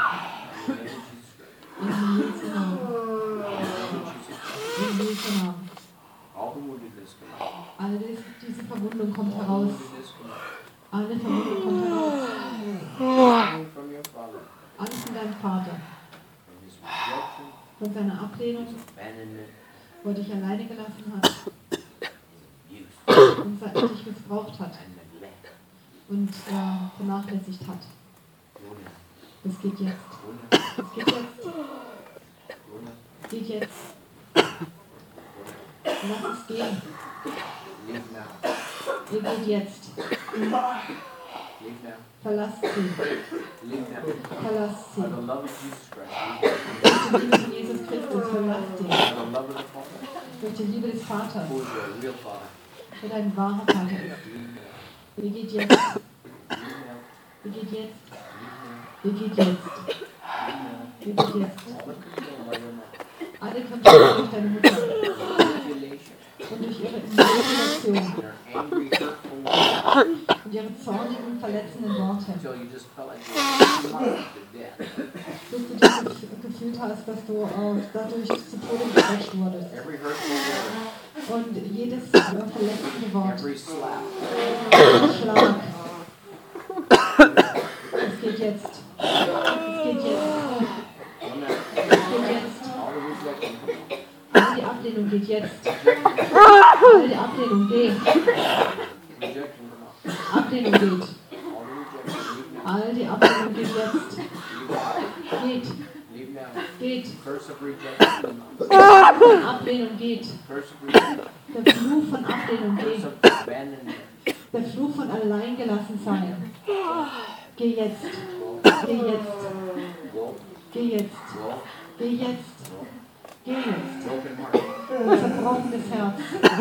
In the name of Jesus Christ. In Jesu Namen. In the name of Jesus Christ. In Jesu Namen. All the woundedness come out. Alle diese, diese Verwundung kommt All the heraus. woundedness come out. Alle Verwundung kommt heraus. Coming from your Father. Alles von deinem Vater. From his rejection, Von seiner Ablehnung, his abandonment, wo er dich alleine gelassen hat abuse, und er dich missbraucht hat and neglect. und äh, vernachlässigt hat. Go now. Das geht jetzt. Go now. Das geht jetzt. Go now. Geht jetzt. Go Lass es gehen. now. Leave now. Ihr geht jetzt. Leave now. Verlasst sie. Leave now. Verlasst sie. By the love of Jesus Christ. Durch die Liebe von Jesus Christus, verlasst sie. By the love of the Father. Durch die Liebe des Vaters, Who is your real Father. der dein wahrer Vater ist. Leave now. Ihr geht jetzt. Leave now. Ihr geht jetzt. Leave now. Ihr geht jetzt. Leave now. Ihr geht jetzt. All the control by your mother. Alle Kontrolle durch deine Mutter Manipulation. und durch ihre Manipulation Their angry, hurtful words. und ihre zornigen, verletzenden Worte. Until you just felt like you were smothered to death. Bis du dich gef- gefühlt hast, dass du äh, dadurch zu Tode gequetscht wurdest. Every hurtful word. Und jedes äh, verletzende Wort, Every slap. jeder Schlag, es geht jetzt. Es geht jetzt. Go now. Es geht jetzt. All the rejection. All die Ablehnung geht jetzt. All die Ablehnung geht. Rejection come out. Ablehnung geht. All the rejection. Leave now. All die Ablehnung geht jetzt. Leave now. Geht. Leave now. Geht. Curse of rejection. Come out. Die Ablehnung geht. Curse of rejection. Der Fluch von Ablehnung Curse geht. of abandonment. Der Fluch von alleingelassen sein. Geh jetzt. Geh jetzt. Go. Geh jetzt. Go. Geh jetzt. Go. Geh jetzt. Broken heart. Ein zerbrochenes Herz.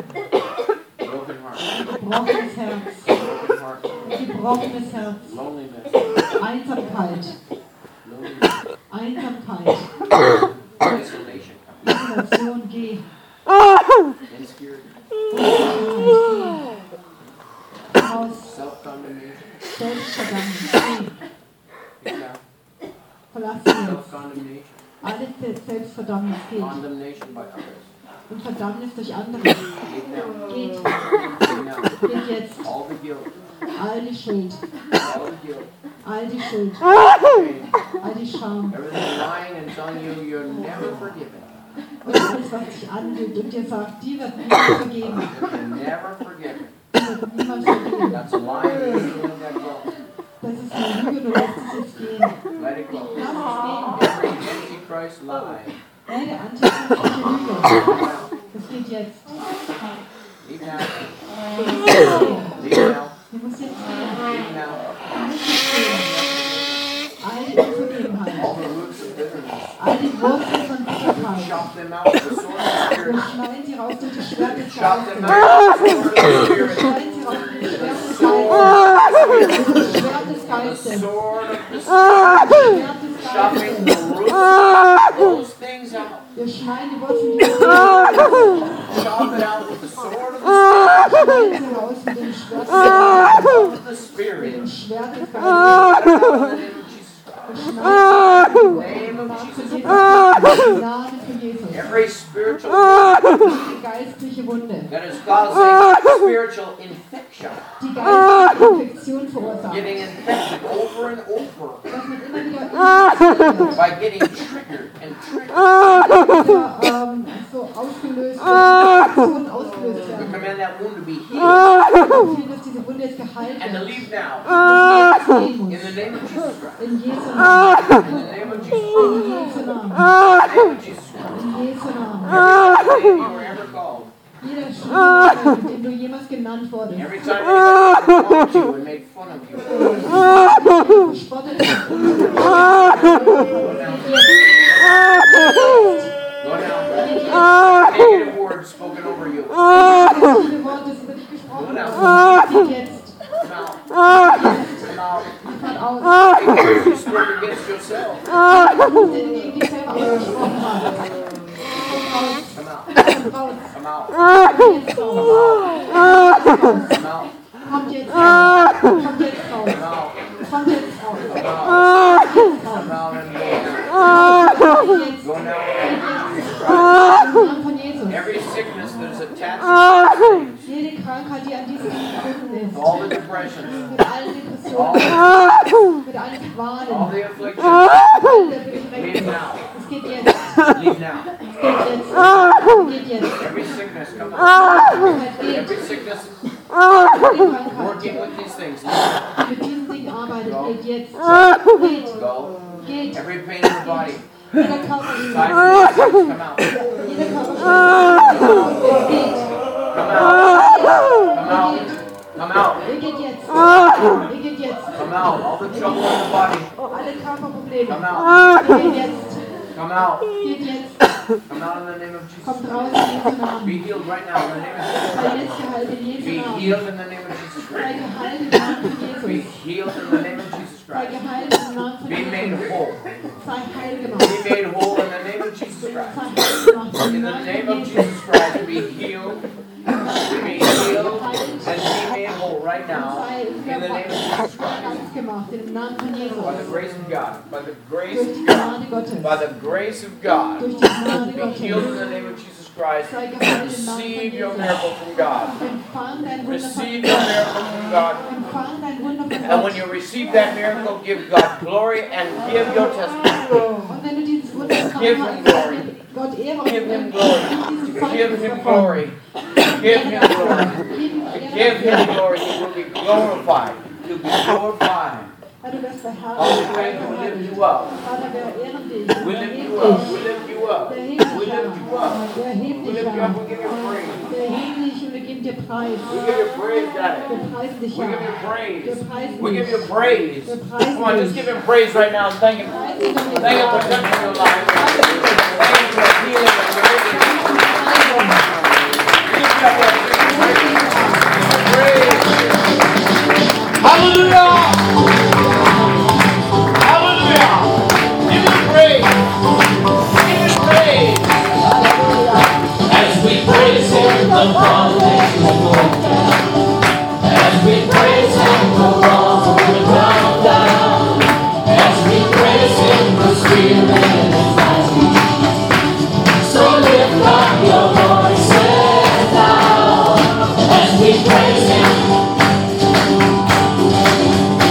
Broken heart. Gebrochenes Herz. Broken heart. Gebrochenes Herz. Loneliness. Einsamkeit. Loneliness. Einsamkeit. Isolation. Isolation. Geh. Insecurity. Unsicherheit. Geh. Raus. Self-condemnation. Selbstverdammnis. Geh. Get now. Verlass sie jetzt. Self-condemnation. Alles Selbstverdammnis geht. Condemnation by others. Und Verdammnis durch andere. Leave now. Geht. Leave now. Geht jetzt. All the guilt. All die Schuld. All the guilt. All die Schuld. Shame. All die Scham. Everything lying and telling you you're never forgiven. Und alles, was dich anlügt und dir sagt, die wird niemand vergeben. You're never forgiven. Die wird niemand vergeben. That's a lie. You let that go. Das ist eine Lüge, du lässt es jetzt gehen. Let it go. Lass es Every antichrist lie. gehen. Jede antichristische Lüge. Das geht jetzt. Leave now. Du musst jetzt gehen. Leave now. Du musst jetzt gehen. Leave now. Du musst jetzt gehen. All die Unvergebenheit. All the roots of bitterness. All die Wurzeln von Bitterkeit. Chop them out with the sword of the Wir Spirit. schneiden sie raus durch die Schwert des Chop them Geistes. out with the sword of the Wir Spirit. schneiden sie raus durch die Schwert des The Geistes. Das Schwert des Geistes. sword of the Spirit. Schwert des Chopping the Geistes. roots of those things out. Wir schneiden die Wurzeln, die wir Chop it out with the sword of the Spirit. schneiden sie raus mit dem Schwert of the Spirit. dem Schwert des In Geistes. the name of Jesus Christ. Und schneidet In the name of Jesus Jesus Christ. im Namen von Jesus. Every spiritual wound Die geistliche Wunde, that is causing spiritual infection, die geistliche Infektion verursacht, getting infected over and over dass man immer wieder infiziert wird, by getting triggered and triggered. ja, ähm, so ausgelöst, Infektionen ausgelöst We werden. command that wound to be healed Ich will, dass diese Wunde jetzt geheilt and to wird. leave now. Dass sie jetzt gehen In the muss. name of Jesus Christ. In Jesu Namen. In the name of Jesus In Christ. Jesu Namen. In the name of Jesus Christ. In Jesu Namen. Every name you were ever called. Jeder Name, mit dem du jemals genannt wurdest, Every time anybody mocked you and made fun of you. verspottet hast. Go down. Negative words spoken over you. Viele Worte das über dich gesprochen haben. Geht jetzt. Come out. Come out. Fahrt aus. Take words you spoke against yourself. Den du gegen dich selber ausgesprochen hast. Come out. Kommt raus. Come out. Kommt jetzt raus. Come out. Kommt jetzt raus. Kommt jetzt raus. Come out. Kommt jetzt raus. Come out. Come out and go. Jetzt. Go now. Im Namen von Jesus. Every sickness that is attached to these things, Jede Krankheit, die an diesem gebunden ist. all the depressions, Mit allen Depressionen. Mit allen all Qualen. the afflictions, All der leave Beschränkung. now. Es geht jetzt. Leave now. Es geht jetzt. Es geht jetzt. Every sickness, come out. Krankheit geht. Every sickness Die Krankheit, working with these things, leave. die mit diesen Dingen arbeitet, geht jetzt. Geht. Go. Geht. Every pain in the body, Jeder Körper. tied to these things, come out. Jeder Körper. Geht. Come out. Come out. Come out. Er geht jetzt. Er geht jetzt. Come out. All the trouble in the body, Alle Körperprobleme. come out. Er geht jetzt. Come out. Geht jetzt. Come out in the name of Jesus. Kommt raus in Jesu Namen. Be healed right now in the name of Jesus. Sei jetzt geheilt in Jesu Be Namen. healed in the name of Jesus Sei Christ. geheilt im Namen von Be Jesus. healed in the name of Jesus Sei Christ. geheilt im Namen von Be made Jesus. whole. Sei heil Be gemacht. made whole in the name of Jesus Sei Christ. heil gemacht im In the Namen name von of Jesus. Jesus Christ, be healed. Be healed and be made whole right now. Sei In the name of Jesus Christ. ganz gemacht im Namen von By the Jesus. grace of God. By the grace Durch of die God. Gnade Gottes. By the grace of God. Durch die Gnade Be healed in Gottes. the name of Jesus Christ. Sei geheilt im Namen von Receive your Jesus. miracle from God. Empfang dein Wunder von Receive your Gott. miracle from God. Empfang dein Wunder von And when Gott. you receive that miracle, give God glory and give your testimony. Und wenn du dieses Wunder Give empfangen him hast, glory. dann Gott Ehre und Give him gib glory. diesem Give Zeugnis him davon. glory. Give him glory. Gib ihm Give Ehre. him glory. He will be glorified. To be glorified. Herr, du wirst Father, verherrlicht. we lift you up. Vater, wir ehren dich. We Wir lift heben you up. dich. We lift you up. Wir We heben dich lift an. you up. Wir heben We dich lift you an. up. We give you praise. Wir heben dich und wir geben dir Preis. We give you praise, Daddy. Wir preisen dich We an. give you Wir praise. preisen We give dich. you praise. Wir preisen Come on, just dich. give him praise right now and thank him. Preisen dich an Thank him for touching your life. Thank him for healing and deliverance. Lift up that praise. Hallelujah! Hallelujah! Give him praise. Give him praise. As we praise Him, the foundations will down. As we praise Him, the walls will come down. As we praise Him, the Spirit is rising. So lift up your voices now. As we praise Him.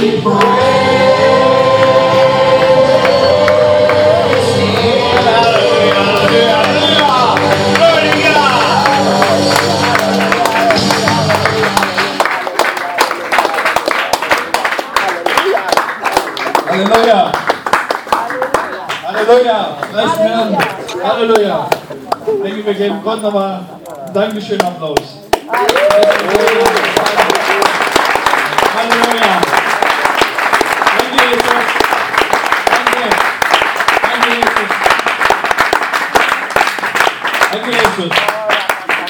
we praise Him. Hallelujah, hallelujah, hallelujah. Glory to Halleluja. Halleluja. Preis den Herrn. Halleluja. Ich denke, wir geben Gott nochmal einen Dankeschön Applaus. Halleluja. Danke, Jesus. Danke. Danke, Jesus. Danke, Jesus.